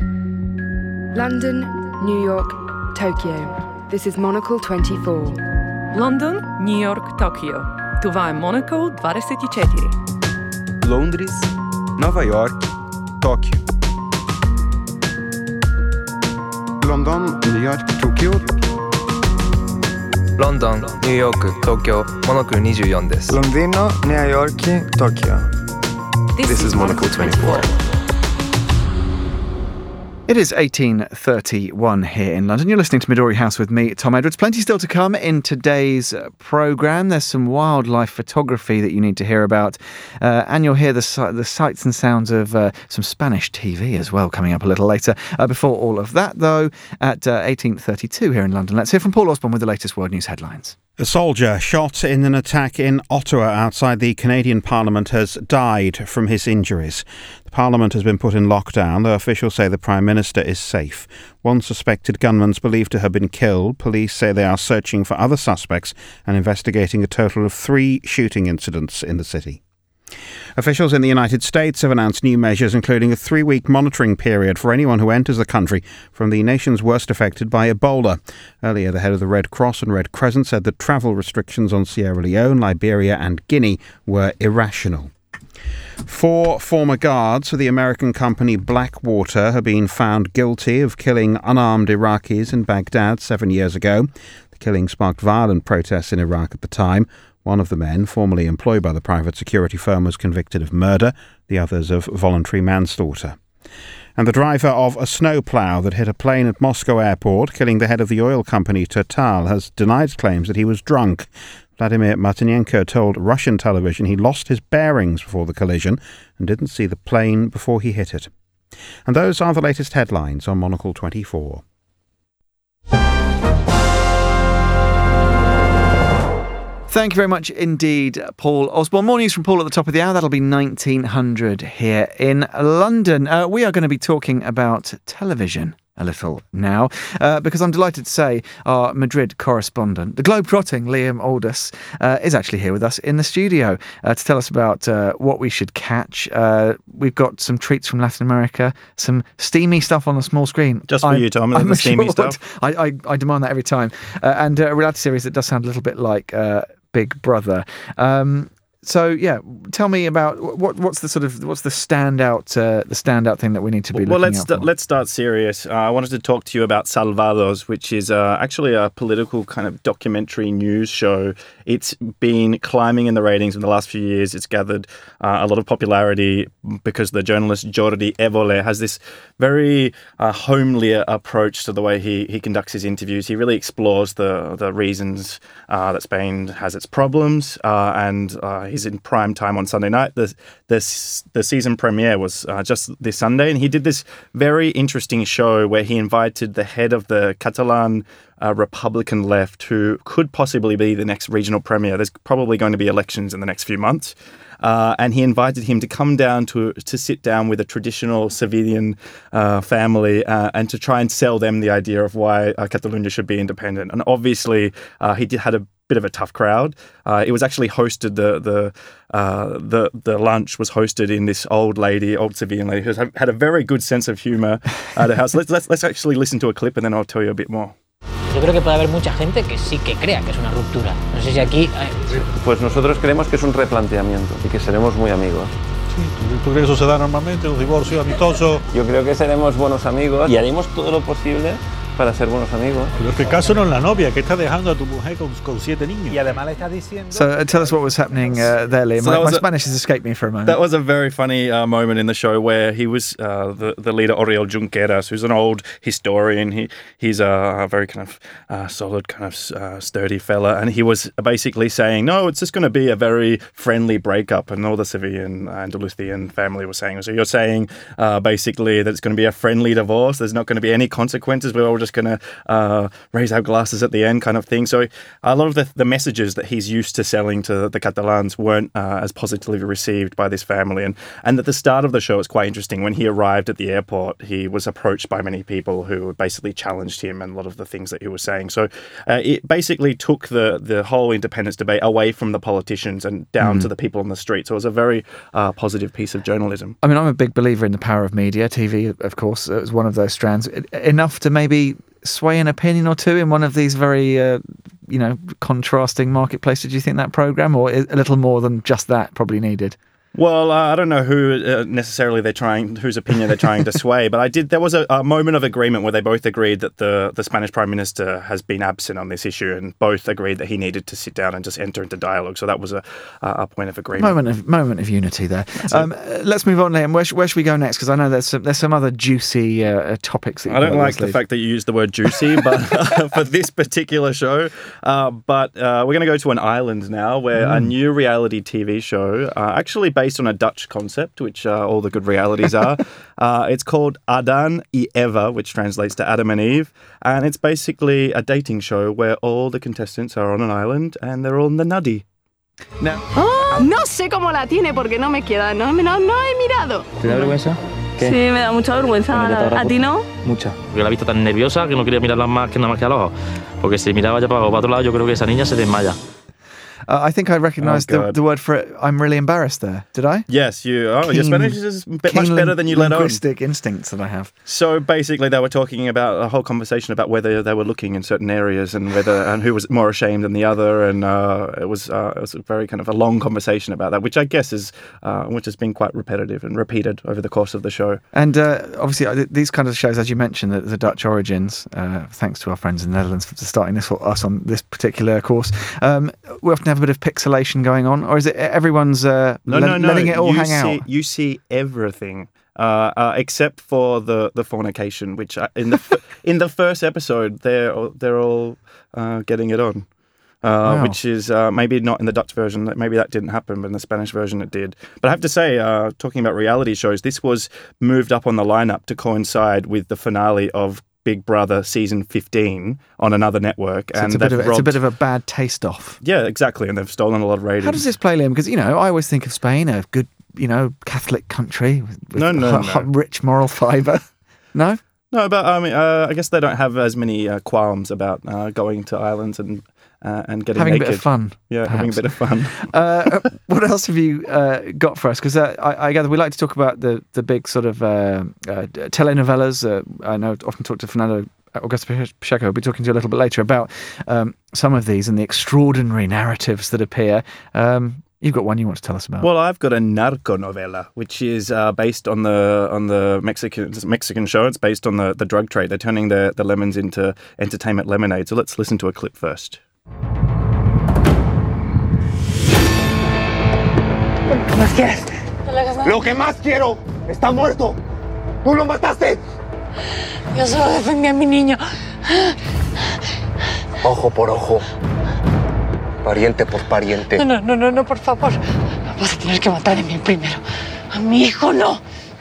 London, New York, Tokyo. This is Monocle twenty-four. London, New York, Tokyo. Това е Monocle двадесет и четири. Londres, Nova York, Tóquio. London, New York, Tokyo. London, New York, Tokyo. Monocleにじゅうよんです。 Londino, New York, Tokyo. This, this is Monocle twenty-four. It is eighteen thirty-one here in London. You're listening to Midori House with me, Tom Edwards. Plenty still to come in today's programme. There's some wildlife photography that you need to hear about. Uh, and you'll hear the, the sights and sounds of uh, some Spanish T V as well coming up a little later. Uh, before all of that, though, at uh, eighteen thirty-two here in London, let's hear from Paul Osborne with the latest World News headlines. A soldier shot in an attack in Ottawa outside the Canadian Parliament has died from his injuries. The Parliament has been put in lockdown, though officials say the Prime Minister is safe. One suspected gunman is believed to have been killed. Police say they are searching for other suspects and investigating a total of three shooting incidents in the city. Officials in the United States have announced new measures, including a three-week monitoring period for anyone who enters the country from the nations worst affected by Ebola. Earlier, the head of the Red Cross and Red Crescent said that travel restrictions on Sierra Leone, Liberia and Guinea were irrational. Four former guards for the American company Blackwater have been found guilty of killing unarmed Iraqis in Baghdad seven years ago. The killing sparked violent protests in Iraq at the time. One of the men, formerly employed by the private security firm, was convicted of murder, the others of voluntary manslaughter. And the driver of a snowplow that hit a plane at Moscow airport, killing the head of the oil company Total, has denied claims that he was drunk. Vladimir Martynenko told Russian television he lost his bearings before the collision and didn't see the plane before he hit it. And those are the latest headlines on Monocle twenty-four. Thank you very much indeed, Paul Osborne. More news from Paul at the top of the hour. That'll be nineteen hundred here in London. Uh, we are going to be talking about television a little now, uh, because I'm delighted to say our Madrid correspondent, the globe-trotting Liam Aldous, uh, is actually here with us in the studio uh, to tell us about uh, what we should catch. Uh, we've got some treats from Latin America, some steamy stuff on the small screen. Just for I'm, you, Tom, I'm the steamy assured. stuff. I, I, I demand that every time. Uh, and a reality series that does sound a little bit like uh, Big Brother. Um, so yeah, tell me about what what's the sort of what's the standout uh, the standout thing that we need to be well, looking let's out for? st- let's start serious. Uh, I wanted to talk to you about Salvados, which is uh, actually a political kind of documentary news show. It's been climbing in the ratings in the last few years. It's gathered uh, a lot of popularity because the journalist Jordi Évole has this very uh, homely approach to the way he he conducts his interviews. He really explores the the reasons uh, that Spain has its problems, uh, and uh, he's in prime time on Sunday night. The the, the season premiere was uh, just this Sunday, and he did this very interesting show where he invited the head of the Catalan uh, Republican left, who could possibly be the next regional premier. There's probably going to be elections in the next few months. Uh, and he invited him to come down to to sit down with a traditional Sevillian uh, family uh, and to try and sell them the idea of why uh, Catalonia should be independent. And obviously, uh, he did, had a bit of a tough crowd. Uh, it was actually hosted, the the, uh, the the lunch was hosted in this old lady, old Sevillian lady, who had a very good sense of humour at the house. Let's, let's, let's actually listen to a clip and then I'll tell you a bit more. Yo creo que puede haber mucha gente que sí que crea que es una ruptura. No sé si aquí... Pues nosotros creemos que es un replanteamiento y que seremos muy amigos. Sí, ¿tú crees que eso se da normalmente, un divorcio amistoso? Yo creo que seremos buenos amigos y haremos todo lo posible para ser buenos amigos. Pero es que el caso no es la novia, que está dejando a tu mujer con, con siete niños. Y además le está diciendo... So uh, tell us what was happening uh, there, Liam. So my my a, Spanish has escaped me for a moment. That was a very funny uh, moment in the show where he was uh, the, the leader, Oriol Junqueras, who's an old historian. He He's a, a very kind of uh, solid, kind of uh, sturdy fella. And he was basically saying, no, it's just going to be a very friendly breakup. And all the Sevillian, Andalusian family was saying, so you're saying uh, basically that it's going to be a friendly divorce. There's not going to be any consequences. We're all just going to... Uh, Uh, raise our glasses at the end kind of thing. So a lot of the, the messages that he's used to selling to the Catalans weren't uh, as positively received by this family. And, and at the start of the show, it's quite interesting. When he arrived at the airport, he was approached by many people who basically challenged him and a lot of the things that he was saying. So uh, it basically took the, the whole independence debate away from the politicians and down mm. to the people on the street. So it was a very uh, positive piece of journalism. I mean, I'm a big believer in the power of media. T V, of course, is one of those strands. Enough to maybe sway an opinion or two in one of these very, uh, you know, contrasting marketplaces. Do you think that programme, or a little more than just that, probably needed? Well, uh, I don't know who uh, necessarily they're trying, whose opinion they're trying to sway, but I did. There was a, a moment of agreement where they both agreed that the, the Spanish Prime Minister has been absent on this issue, and both agreed that he needed to sit down and just enter into dialogue. So that was a, a point of agreement. Moment of moment of unity there. Um, let's move on, Liam. Where, sh- where should we go next? Because I know there's some, there's some other juicy uh, topics. That I don't like the fact that you use the word juicy, but for this particular show. Uh, but uh, we're going to go to an island now, where mm. a new reality T V show, uh, actually based based on a Dutch concept, which uh, all the good realities are. uh, it's called Adán y Eva, which translates to Adam and Eve. And it's basically a dating show where all the contestants are on an island and they're all in the nuddy. Now, oh, no sé cómo la tiene porque no me queda, no, no, no he mirado. ¿Te da vergüenza? ¿Qué? Sí, me da mucha vergüenza. ¿A, ¿A ti no? Mucha. Porque la he visto tan nerviosa que no quería mirarla más que nada más que al ojo. Porque si miraba ya para, para otro lado, yo creo que esa niña se desmaya. Uh, I think I recognised oh, the, the word for it. I'm really embarrassed there. Did I? Yes, you. Oh, keen, your Spanish is much better than you let on. Linguistic instincts that I have. So basically, they were talking about a whole conversation about whether they were looking in certain areas and whether and who was more ashamed than the other, and uh, it was uh, it was a very kind of a long conversation about that, which I guess is uh, which has been quite repetitive and repeated over the course of the show. And uh, obviously, uh, these kind of shows, as you mentioned, the, the Dutch origins. Uh, thanks to our friends in the Netherlands for starting this for us on this particular course. Um, we often have a bit of pixelation going on, or is it everyone's uh, no, le- no, no. letting it all you hang see, out? You see everything, uh, uh, except for the, the fornication, which uh, in the f- in the first episode they're they're all uh, getting it on, uh, wow. which is uh, maybe not in the Dutch version. Maybe that didn't happen, but in the Spanish version it did. But I have to say, uh, talking about reality shows, this was moved up on the lineup to coincide with the finale of Big Brother season fifteen on another network, so and it's a, bit of, robbed... it's a bit of a bad taste off. Yeah, exactly, and they've stolen a lot of ratings. How does this play, Liam? Because you know, I always think of Spain, a good, you know, Catholic country with, with no, no, h- no. rich moral fibre. No, no, but I mean, uh, I guess they don't have as many uh, qualms about uh, going to islands and uh, and getting having naked. a bit of fun. Yeah, perhaps. having a bit of fun. uh, what else have you uh, got for us? Because uh, I, I gather we like to talk about the the big sort of uh, uh, telenovelas. Uh, I know often talk to Fernando Augusto Pacheco. We'll be talking to you a little bit later about um, some of these and the extraordinary narratives that appear. Um, You've got one you want to tell us about. Well, I've got a narco novela, which is uh, based on the on the Mexican Mexican show. It's based on the, the drug trade. They're turning the, the lemons into entertainment lemonade. So let's listen to a clip first. ¿Qué más quieres? No le hagas nada. Lo que más quiero está muerto. Tú lo mataste. Yo solo defendí a mi niño. Ojo por ojo. Pariente por pariente. No, no, no, no, por favor. Vas a tener que matar a mí primero. A mi hijo no.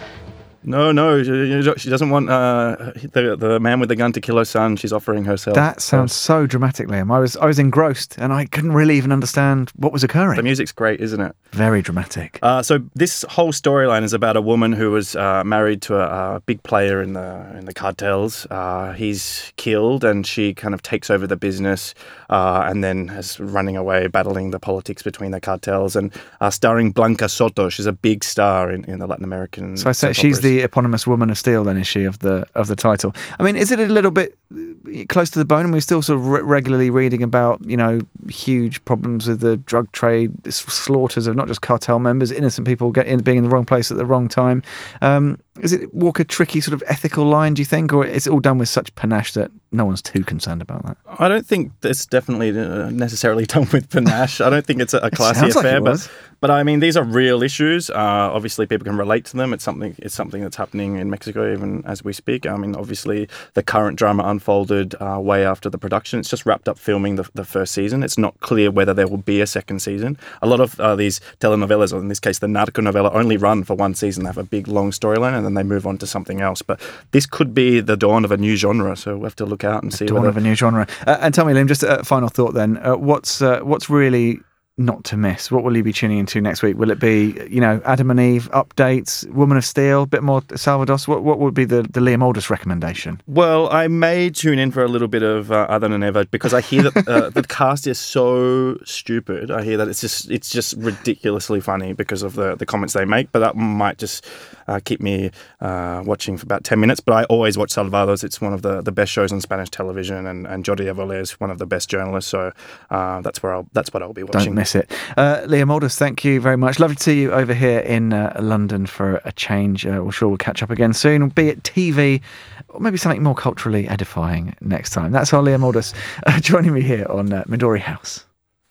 No, no, she, she doesn't want uh, the the man with the gun to kill her son. She's offering herself. That sounds so dramatic, Liam. I was I was engrossed, and I couldn't really even understand what was occurring. The music's great, isn't it? Very dramatic. Uh, so this whole storyline is about a woman who was uh, married to a, a big player in the in the cartels. Uh, he's killed, and she kind of takes over the business, uh, and then is running away, battling the politics between the cartels. And uh, starring Blanca Soto, she's a big star in, in the Latin American. So I say she's the eponymous Woman of Steel, then, is she, of the of the title? I mean, is it a little bit close to the bone? And we're still sort of re- regularly reading about, you know, huge problems with the drug trade, slaughters of not just cartel members, innocent people get in, being in the wrong place at the wrong time. Um, is it walk a tricky sort of ethical line, do you think, or is it all done with such panache that no one's too concerned about that? I don't think it's definitely necessarily done with panache. I don't think it's a, a classy it affair, like but but I mean, these are real issues. Uh, obviously, people can relate to them. It's something it's something that's happening in Mexico even as we speak. I mean, obviously, the current drama unfolded uh, way after the production. It's just wrapped up filming the, the first season. It's not clear whether there will be a second season. A lot of uh, these telenovelas, or in this case, the narco novela, only run for one season. They have a big, long storyline, and then they move on to something else. But this could be the dawn of a new genre, so we'll have to look out and see. Dawn whether... of a new genre. Uh, and tell me, Liam, just a final thought then. Uh, what's uh, what's really not to miss? What will you be tuning into next week? Will it be, you know, Adam and Eve updates, Woman of Steel, a bit more Salvados? What what would be the, the Liam Aldous recommendation? Well, I may tune in for a little bit of uh, Adam and Eva because I hear that uh, the cast is so stupid. I hear that it's just it's just ridiculously funny because of the, the comments they make, but that might just uh, keep me uh, watching for about ten minutes. But I always watch Salvados. It's one of the, the best shows on Spanish television, and, and Jordi Evole is one of the best journalists, so uh, that's where I'll that's what I'll be watching. Don't miss it. Uh, Liam Aldous, thank you very much. Lovely to see you over here in uh, London for a change. Uh, we're sure we'll catch up again soon, be it T V or maybe something more culturally edifying next time. That's our Liam Aldous uh, joining me here on uh, Midori House.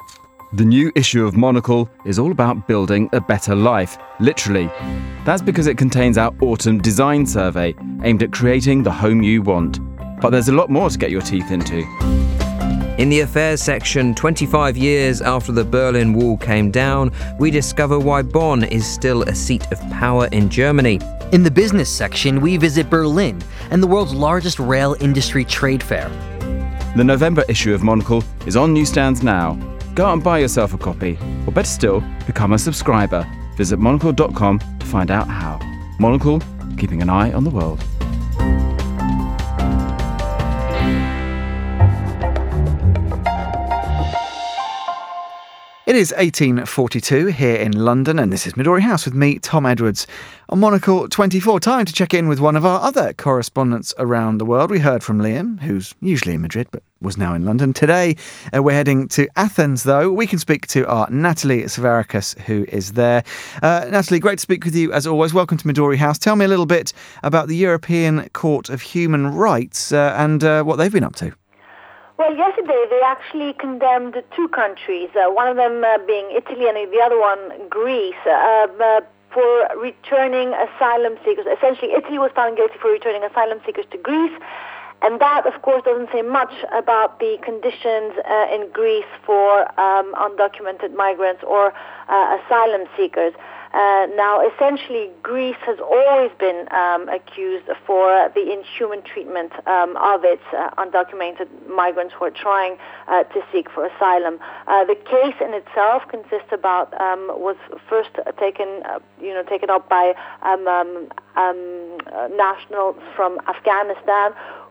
The new issue of Monocle is all about building a better life, literally. That's because it contains our autumn design survey aimed at creating the home you want. But there's a lot more to get your teeth into. In the affairs section, twenty-five years after the Berlin Wall came down, we discover why Bonn is still a seat of power in Germany. In the business section, we visit Berlin and the world's largest rail industry trade fair. The November issue of Monocle is on newsstands now. Go out and buy yourself a copy, or better still, become a subscriber. Visit monocle dot com to find out how. Monocle, keeping an eye on the world. It is eighteen forty-two here in London, and this is Midori House with me, Tom Edwards, on Monocle twenty-four. Time to check in with one of our other correspondents around the world. We heard from Liam, who's usually in Madrid, but was now in London. Today, uh, we're heading to Athens, though. We can speak to our Natalie Savarakis, who is there. Uh, Natalie, great to speak with you, as always. Welcome to Midori House. Tell me a little bit about the European Court of Human Rights uh, and uh, what they've been up to. Well, yesterday they actually condemned two countries, uh, one of them uh, being Italy and the other one Greece, uh, uh, for returning asylum seekers. Essentially, Italy was found guilty for returning asylum seekers to Greece, and that, of course, doesn't say much about the conditions uh, in Greece for um, undocumented migrants or uh, asylum seekers. Uh, now, essentially, Greece has always been um, accused for the inhuman treatment um, of its uh, undocumented migrants who are trying uh, to seek for asylum. Uh, the case in itself consists about um, was first taken, uh, you know, taken up by um, um, um, uh, nationals from Afghanistan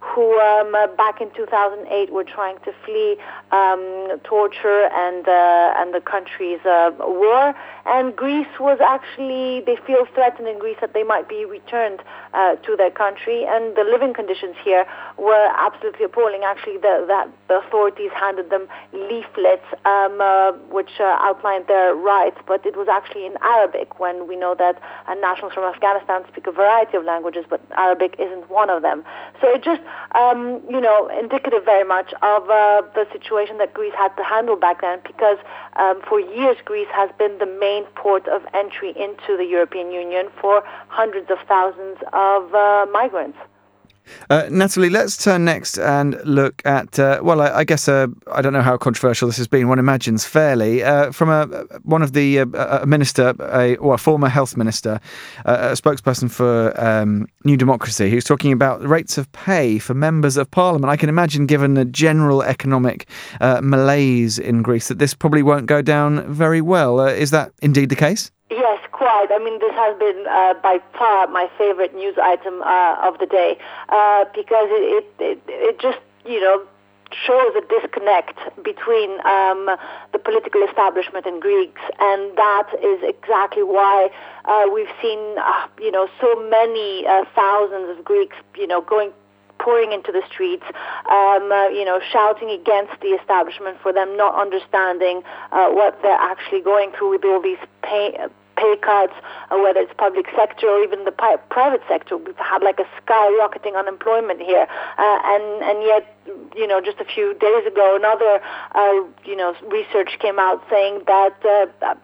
who um, uh, back in two thousand eight were trying to flee um, torture and uh, and the country's uh, war. And Greece was actually, they feel threatened in Greece that they might be returned uh, to their country. And the living conditions here were absolutely appalling. Actually, the, the, the authorities handed them leaflets um, uh, which uh, outlined their rights, but it was actually in Arabic, when we know that uh, nationals from Afghanistan speak a variety of languages, but Arabic isn't one of them. So it just, um, you know, indicative very much of uh, the situation that Greece had to handle back then, because um, for years Greece has been the main port of entry into the European Union for hundreds of thousands of uh, migrants. Uh, Natalie, let's turn next and look at, uh, well, I, I guess, uh, I don't know how controversial this has been, one imagines fairly, uh, from a, one of the, uh, a minister, a, or a former health minister, uh, a spokesperson for um, New Democracy, who's talking about rates of pay for members of parliament. I can imagine, given the general economic uh, malaise in Greece, that this probably won't go down very well. Uh, is that indeed the case? Yes, quite. I mean, this has been uh, by far my favorite news item uh, of the day uh, because it, it, it just, you know, shows a disconnect between um, the political establishment and Greeks, and that is exactly why uh, we've seen, uh, you know, so many uh, thousands of Greeks, you know, going pouring into the streets, um, uh, you know, shouting against the establishment for them not understanding uh, what they're actually going through with all these pay, pay cuts, uh, whether it's public sector or even the pi- private sector. We've had like a skyrocketing unemployment here, uh, and and yet, you know, just a few days ago, another, uh, you know, research came out saying that uh,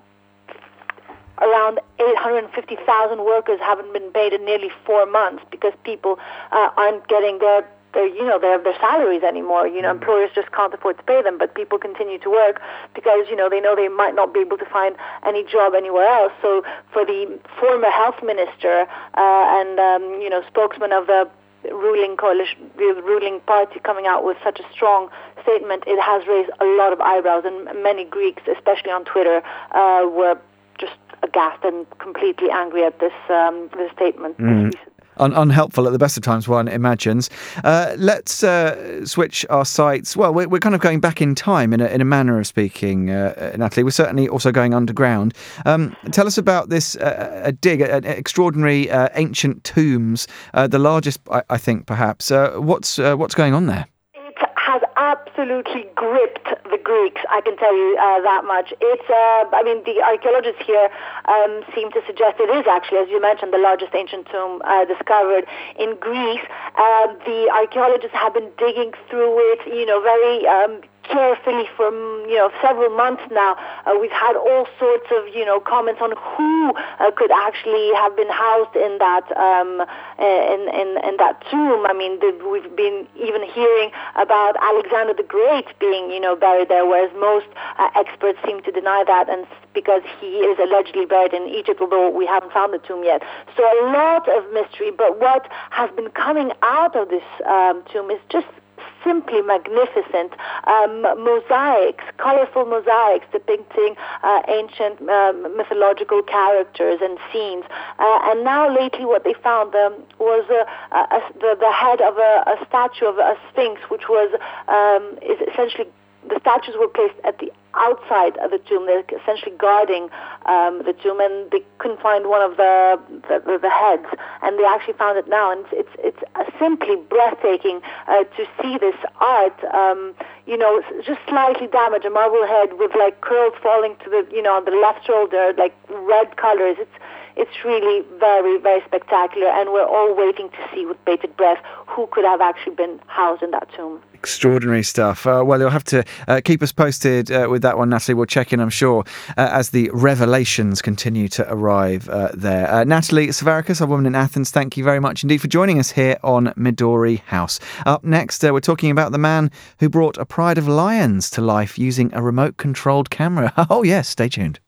around eight hundred fifty thousand workers haven't been paid in nearly four months because people uh, aren't getting their, their, you know, their their salaries anymore. You know, employers just can't afford to pay them, but people continue to work because, you know, they know they might not be able to find any job anywhere else. So for the former health minister uh, and, um, you know, spokesman of the ruling coalition, the ruling party, coming out with such a strong statement, it has raised a lot of eyebrows, and many Greeks, especially on Twitter, uh, were just aghast and completely angry at this um, this statement. Mm. Un- unhelpful at the best of times, one imagines. Uh, let's uh, switch our sights. Well, we're, we're kind of going back in time in a, in a manner of speaking, uh, Natalie. We're certainly also going underground. Um, tell us about this uh, a dig at extraordinary uh, ancient tombs, uh, the largest, I, I think, perhaps. Uh, what's uh, what's going on there? Has absolutely gripped the Greeks, I can tell you uh, that much. It's, uh, I mean, the archaeologists here um, seem to suggest it is actually, as you mentioned, the largest ancient tomb uh, discovered in Greece. Uh, the archaeologists have been digging through it, you know, very um, carefully for, you know, several months now. Uh, we've had all sorts of, you know, comments on who uh, could actually have been housed in that um, in, in in that tomb. I mean, the, we've been even hearing about Alexander the Great being, you know, buried there, whereas most uh, experts seem to deny that, and because he is allegedly buried in Egypt, although we haven't found the tomb yet. So a lot of mystery. But what has been coming out of this um, tomb is just simply magnificent. Um, mosaics, colorful mosaics depicting uh, ancient um, mythological characters and scenes. Uh, and now lately what they found um, was uh, a, the, the head of a, a statue of a sphinx, which was um, is essentially, the statues were placed at the outside of the tomb. They're essentially guarding um, the tomb, and they couldn't find one of the, the the heads, and they actually found it now. And it's it's, it's simply breathtaking uh, to see this art. Um, you know, just slightly damaged, a marble head with like curls falling to the, you know, on the left shoulder, like red colors. It's It's really very, very spectacular, and we're all waiting to see with bated breath who could have actually been housed in that tomb. Extraordinary stuff. Uh, well, you'll have to uh, keep us posted uh, with that one, Natalie. We'll check in, I'm sure, uh, as the revelations continue to arrive uh, there. Uh, Natalie Savarakis, a woman in Athens, thank you very much indeed for joining us here on Midori House. Up next, uh, we're talking about the man who brought a pride of lions to life using a remote-controlled camera. Oh, yes, stay tuned.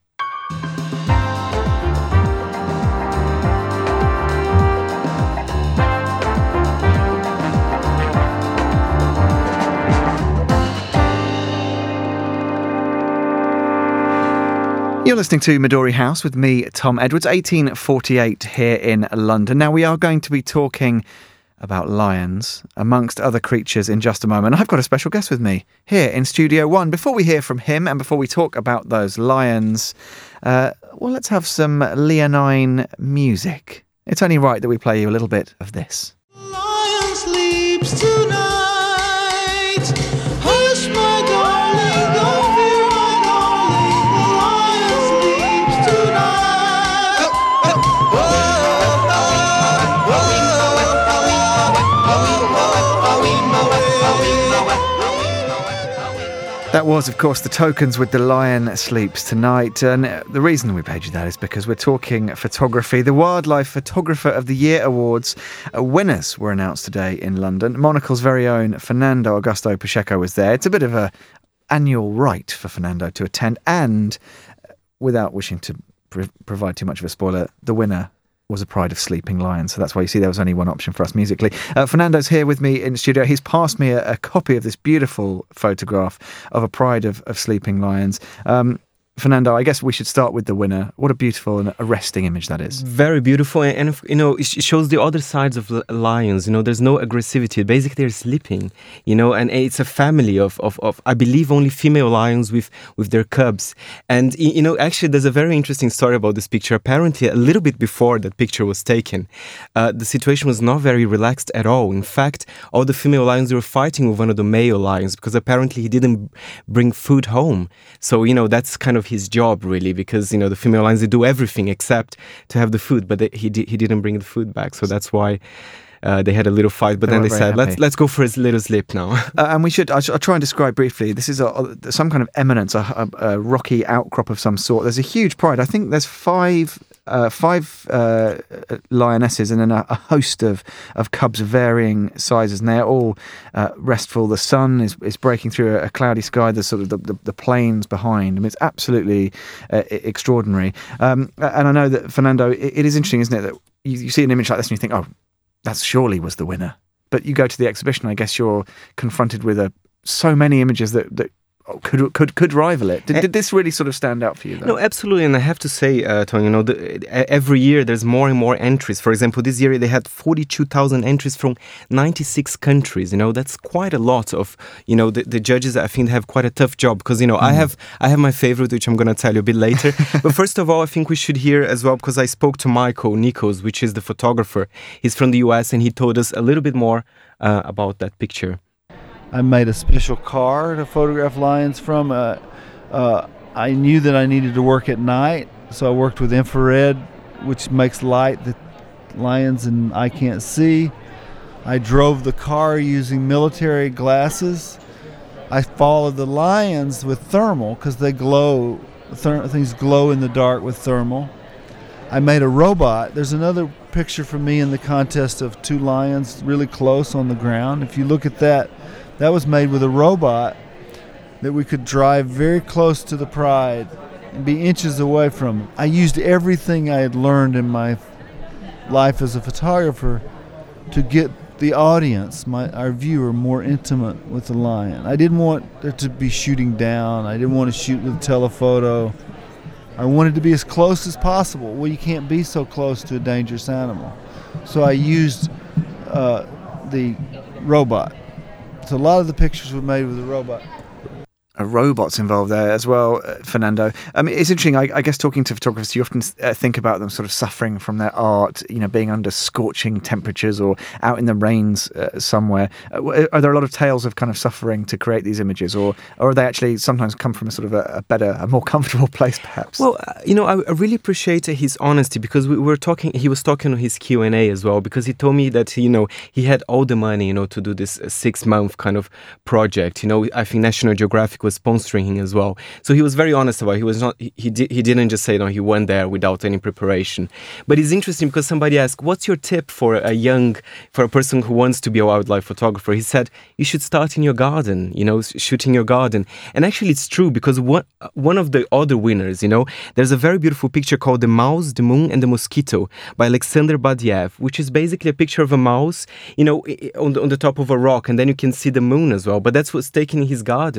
You're listening to Midori House with me, Tom Edwards, eighteen forty-eight here in London. Now, we are going to be talking about lions, amongst other creatures, in just a moment. I've got a special guest with me here in Studio One. Before we hear from him and before we talk about those lions, uh, well, let's have some leonine music. It's only right that we play you a little bit of this. Lion sleeps tonight. Hush, my darling, don't fear, my darling. The lion sleeps tonight. That was, of course, the Tokens with The Lion Sleeps Tonight. And the reason we played you that is because we're talking photography. The Wildlife Photographer of the Year Awards uh, winners were announced today in London. Monocle's very own Fernando Augusto Pacheco was there. It's a bit of a annual rite for Fernando to attend. And without wishing to pr- provide too much of a spoiler, the winner was A Pride of Sleeping Lions. So that's why you see there was only one option for us musically. Uh, Fernando's here with me in the studio. He's passed me a, a copy of this beautiful photograph of A Pride of, of Sleeping Lions. Um, Fernando, I guess we should start with the winner. What a beautiful and arresting image that is. Very beautiful, and, and you know, it shows the other sides of lions. You know, there's no aggressivity. Basically, they're sleeping. You know, and it's a family of, of, of I believe, only female lions with with their cubs. And you know, actually, there's a very interesting story about this picture. Apparently, a little bit before that picture was taken, uh, the situation was not very relaxed at all. In fact, all the female lions were fighting with one of the male lions because apparently he didn't bring food home. So you know, that's kind of his job, really, because you know the female lions, they do everything except to have the food, but they, he di- he didn't bring the food back, so that's why uh, they had a little fight. But they then they said, happy. "Let's let's go for his little sleep now." uh, and we should. I'll, I'll try and describe briefly. This is a, a, some kind of eminence, a, a, a rocky outcrop of some sort. There's a huge pride. I think there's five. Uh, five uh, lionesses and then a, a host of, of cubs of varying sizes, and they're all uh, restful. The sun is, is breaking through a, a cloudy sky. There's sort of the, the, the plains behind. I mean, it's absolutely uh, extraordinary. Um, and I know that, Fernando, it, it is interesting, isn't it, that you, you see an image like this and you think, oh, that surely was the winner. But you go to the exhibition, I guess you're confronted with a, so many images that, that could could could rival it. Did, did this really sort of stand out for you, though? No, absolutely. And I have to say, uh, Tony, you know, the, every year there's more and more entries. For example, this year they had forty-two thousand entries from ninety-six countries. You know, that's quite a lot of, you know, the, the judges, I think, have quite a tough job because, you know, mm. I have I have my favorite, which I'm going to tell you a bit later. But first of all, I think we should hear as well, because I spoke to Michael Nikos, which is the photographer. He's from the U S, and he told us a little bit more uh, about that picture. I made a special car to photograph lions from. Uh, uh, I knew that I needed to work at night, so I worked with infrared, which makes light that lions and I can't see. I drove the car using military glasses. I followed the lions with thermal because they glow. Ther- things glow in the dark with thermal. I made a robot. There's another picture from me in the contest of two lions really close on the ground. If you look at that, that was made with a robot that we could drive very close to the pride and be inches away from it. I used everything I had learned in my life as a photographer to get the audience, my our viewer, more intimate with the lion. I didn't want it to be shooting down. I didn't want to shoot with telephoto. I wanted to be as close as possible. Well, you can't be so close to a dangerous animal. So I used uh, the robot. So a lot of the pictures were made with a robot. A robot's involved there as well, uh, Fernando. I mean, it's interesting. I, I guess talking to photographers, you often uh, think about them sort of suffering from their art, you know, being under scorching temperatures or out in the rains uh, somewhere. Uh, are there a lot of tales of kind of suffering to create these images, or, or are they actually sometimes come from a sort of a, a better, a more comfortable place, perhaps? Well, uh, you know, I, I really appreciate his honesty because we were talking. He was talking on his Q and A as well, because he told me that, you know, he had all the money, you know, to do this six month kind of project. You know, I think National Geographic was sponsoring him as well, so he was very honest about it. He was not he he, di- he didn't just say no, he went there without any preparation. But it's interesting because somebody asked, what's your tip for a young for a person who wants to be a wildlife photographer? He said, you should start in your garden, you know, shooting your garden. And actually it's true, because one one of the other winners, you know, there's a very beautiful picture called The Mouse, the Moon and the Mosquito by Alexander Badiev, which is basically a picture of a mouse, you know, on the, on the top of a rock, and then you can see the moon as well. But that's what's taken in his garden as well.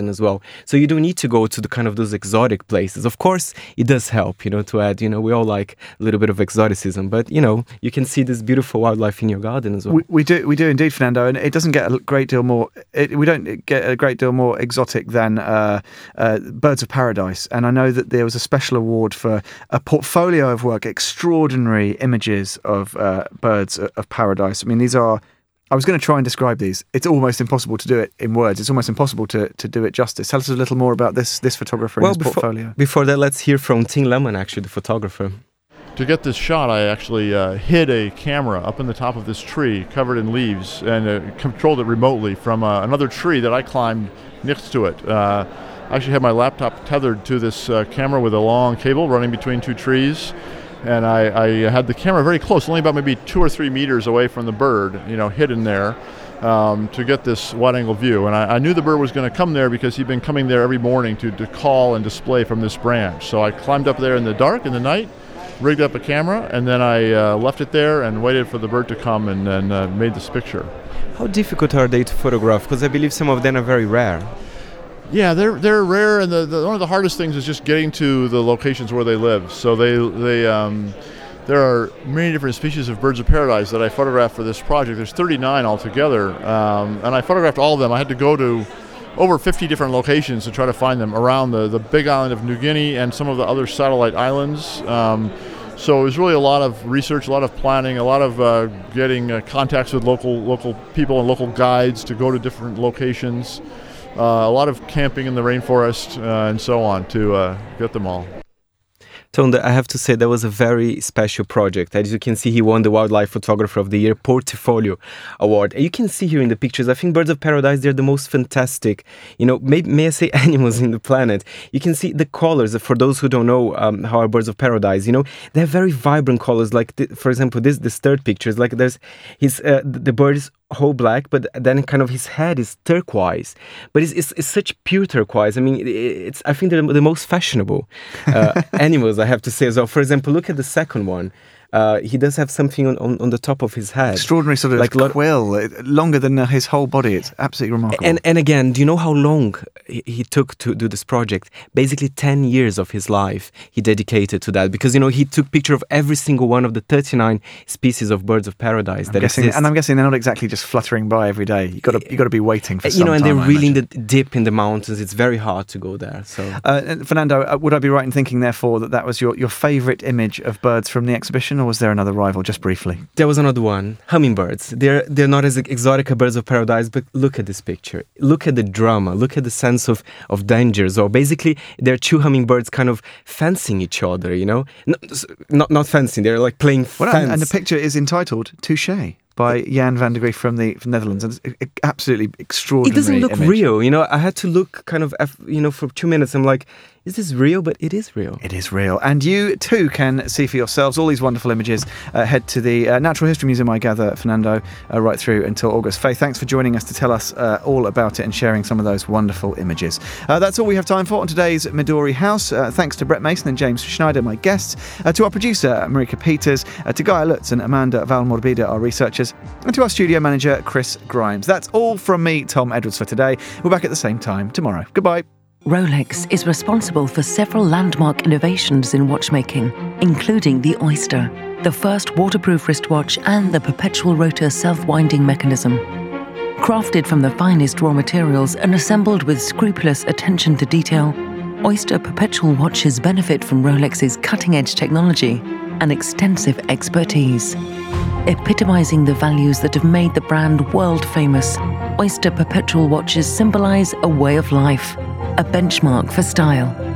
So you don't need to go to the kind of those exotic places. Of course, it does help, you know, to add, you know, we all like a little bit of exoticism, but, you know, you can see this beautiful wildlife in your garden as well. We, we do, we do indeed, Fernando, and it doesn't get a great deal more, it, we don't get a great deal more exotic than uh, uh, Birds of Paradise. And I know that there was a special award for a portfolio of work, extraordinary images of uh, birds of paradise. I mean, these are, I was going to try and describe these. It's almost impossible to do it in words. It's almost impossible to, to do it justice. Tell us a little more about this this photographer well, and his before, portfolio. Before that, let's hear from Tim Lemon, actually, the photographer. To get this shot, I actually uh, hid a camera up in the top of this tree covered in leaves and uh, controlled it remotely from uh, another tree that I climbed next to it. Uh, I actually had my laptop tethered to this uh, camera with a long cable running between two trees. And I, I had the camera very close, only about maybe two or three meters away from the bird, you know, hidden there, um, to get this wide-angle view. And I, I knew the bird was going to come there because he'd been coming there every morning to, to call and display from this branch. So I climbed up there in the dark, in the night, rigged up a camera, and then I uh, left it there and waited for the bird to come and, and uh, made this picture. How difficult are they to photograph? Because I believe some of them are very rare. Yeah, they're they're rare, and the, the, one of the hardest things is just getting to the locations where they live. So they they um, there are many different species of birds of paradise that I photographed for this project. There's thirty-nine altogether, um, and I photographed all of them. I had to go to over fifty different locations to try to find them around the, the big island of New Guinea and some of the other satellite islands. Um, so it was really a lot of research, a lot of planning, a lot of uh, getting uh, contacts with local local people and local guides to go to different locations. Uh, a lot of camping in the rainforest uh, and so on to uh, get them all. Tonde, I have to say that was a very special project. As you can see, he won the Wildlife Photographer of the Year Portfolio Award. And you can see here in the pictures, I think Birds of Paradise, they're the most fantastic, you know, may, may I say animals in the planet. You can see the colors, for those who don't know um, how are Birds of Paradise, you know, they have very vibrant colors. Like, the, for example, this this third picture is like there's his, uh, the bird is whole black, but then kind of his head is turquoise, but it's, it's, it's such pure turquoise. I mean, it's I think they're the most fashionable uh, animals, I have to say as well. For example, look at the second one. Uh, he does have something on, on, on the top of his head. Extraordinary sort of like quill, longer than uh, his whole body. It's absolutely remarkable. And and again, do you know how long he, he took to do this project? Basically ten years of his life he dedicated to that, because, you know, he took picture of every single one of the thirty-nine species of birds of paradise I'm that guessing, exist. And I'm guessing they're not exactly just fluttering by every day. You got to you got to be waiting for some You know, and time, they're I really imagine. in the deep in the mountains. It's very hard to go there. So, uh, Fernando, uh, would I be right in thinking, therefore, that that was your, your favourite image of birds from the exhibition, or was there another rival? Just briefly. There was another one, hummingbirds. They're they're not as exotic as birds of paradise, but look at this picture. Look at the drama. Look at the sense of, of danger. So basically, they're two hummingbirds kind of fencing each other, you know? Not not, not fencing, they're like playing Well, fence. and, and the picture is entitled Touché by Jan van der Grief from the from Netherlands. And it's a- absolutely extraordinary It doesn't look image. real, you know? I had to look kind of, you know, for two minutes. I'm like, is this real? But it is real. It is real. And you too can see for yourselves all these wonderful images. Uh, head to the uh, Natural History Museum, I gather, Fernando, uh, right through until August. Faye, thanks for joining us to tell us uh, all about it and sharing some of those wonderful images. Uh, that's all we have time for on today's Midori House. Uh, thanks to Brett Mason and James Schneider, my guests, uh, to our producer, Marika Peters, uh, to Gaia Lutz and Amanda Valmorbida, our researchers, and to our studio manager, Chris Grimes. That's all from me, Tom Edwards, for today. We're back at the same time tomorrow. Goodbye. Rolex is responsible for several landmark innovations in watchmaking, including the Oyster, the first waterproof wristwatch, and the perpetual rotor self-winding mechanism. Crafted from the finest raw materials and assembled with scrupulous attention to detail, Oyster perpetual watches benefit from Rolex's cutting-edge technology and extensive expertise. Epitomizing the values that have made the brand world-famous, Oyster perpetual watches symbolize a way of life, a benchmark for style.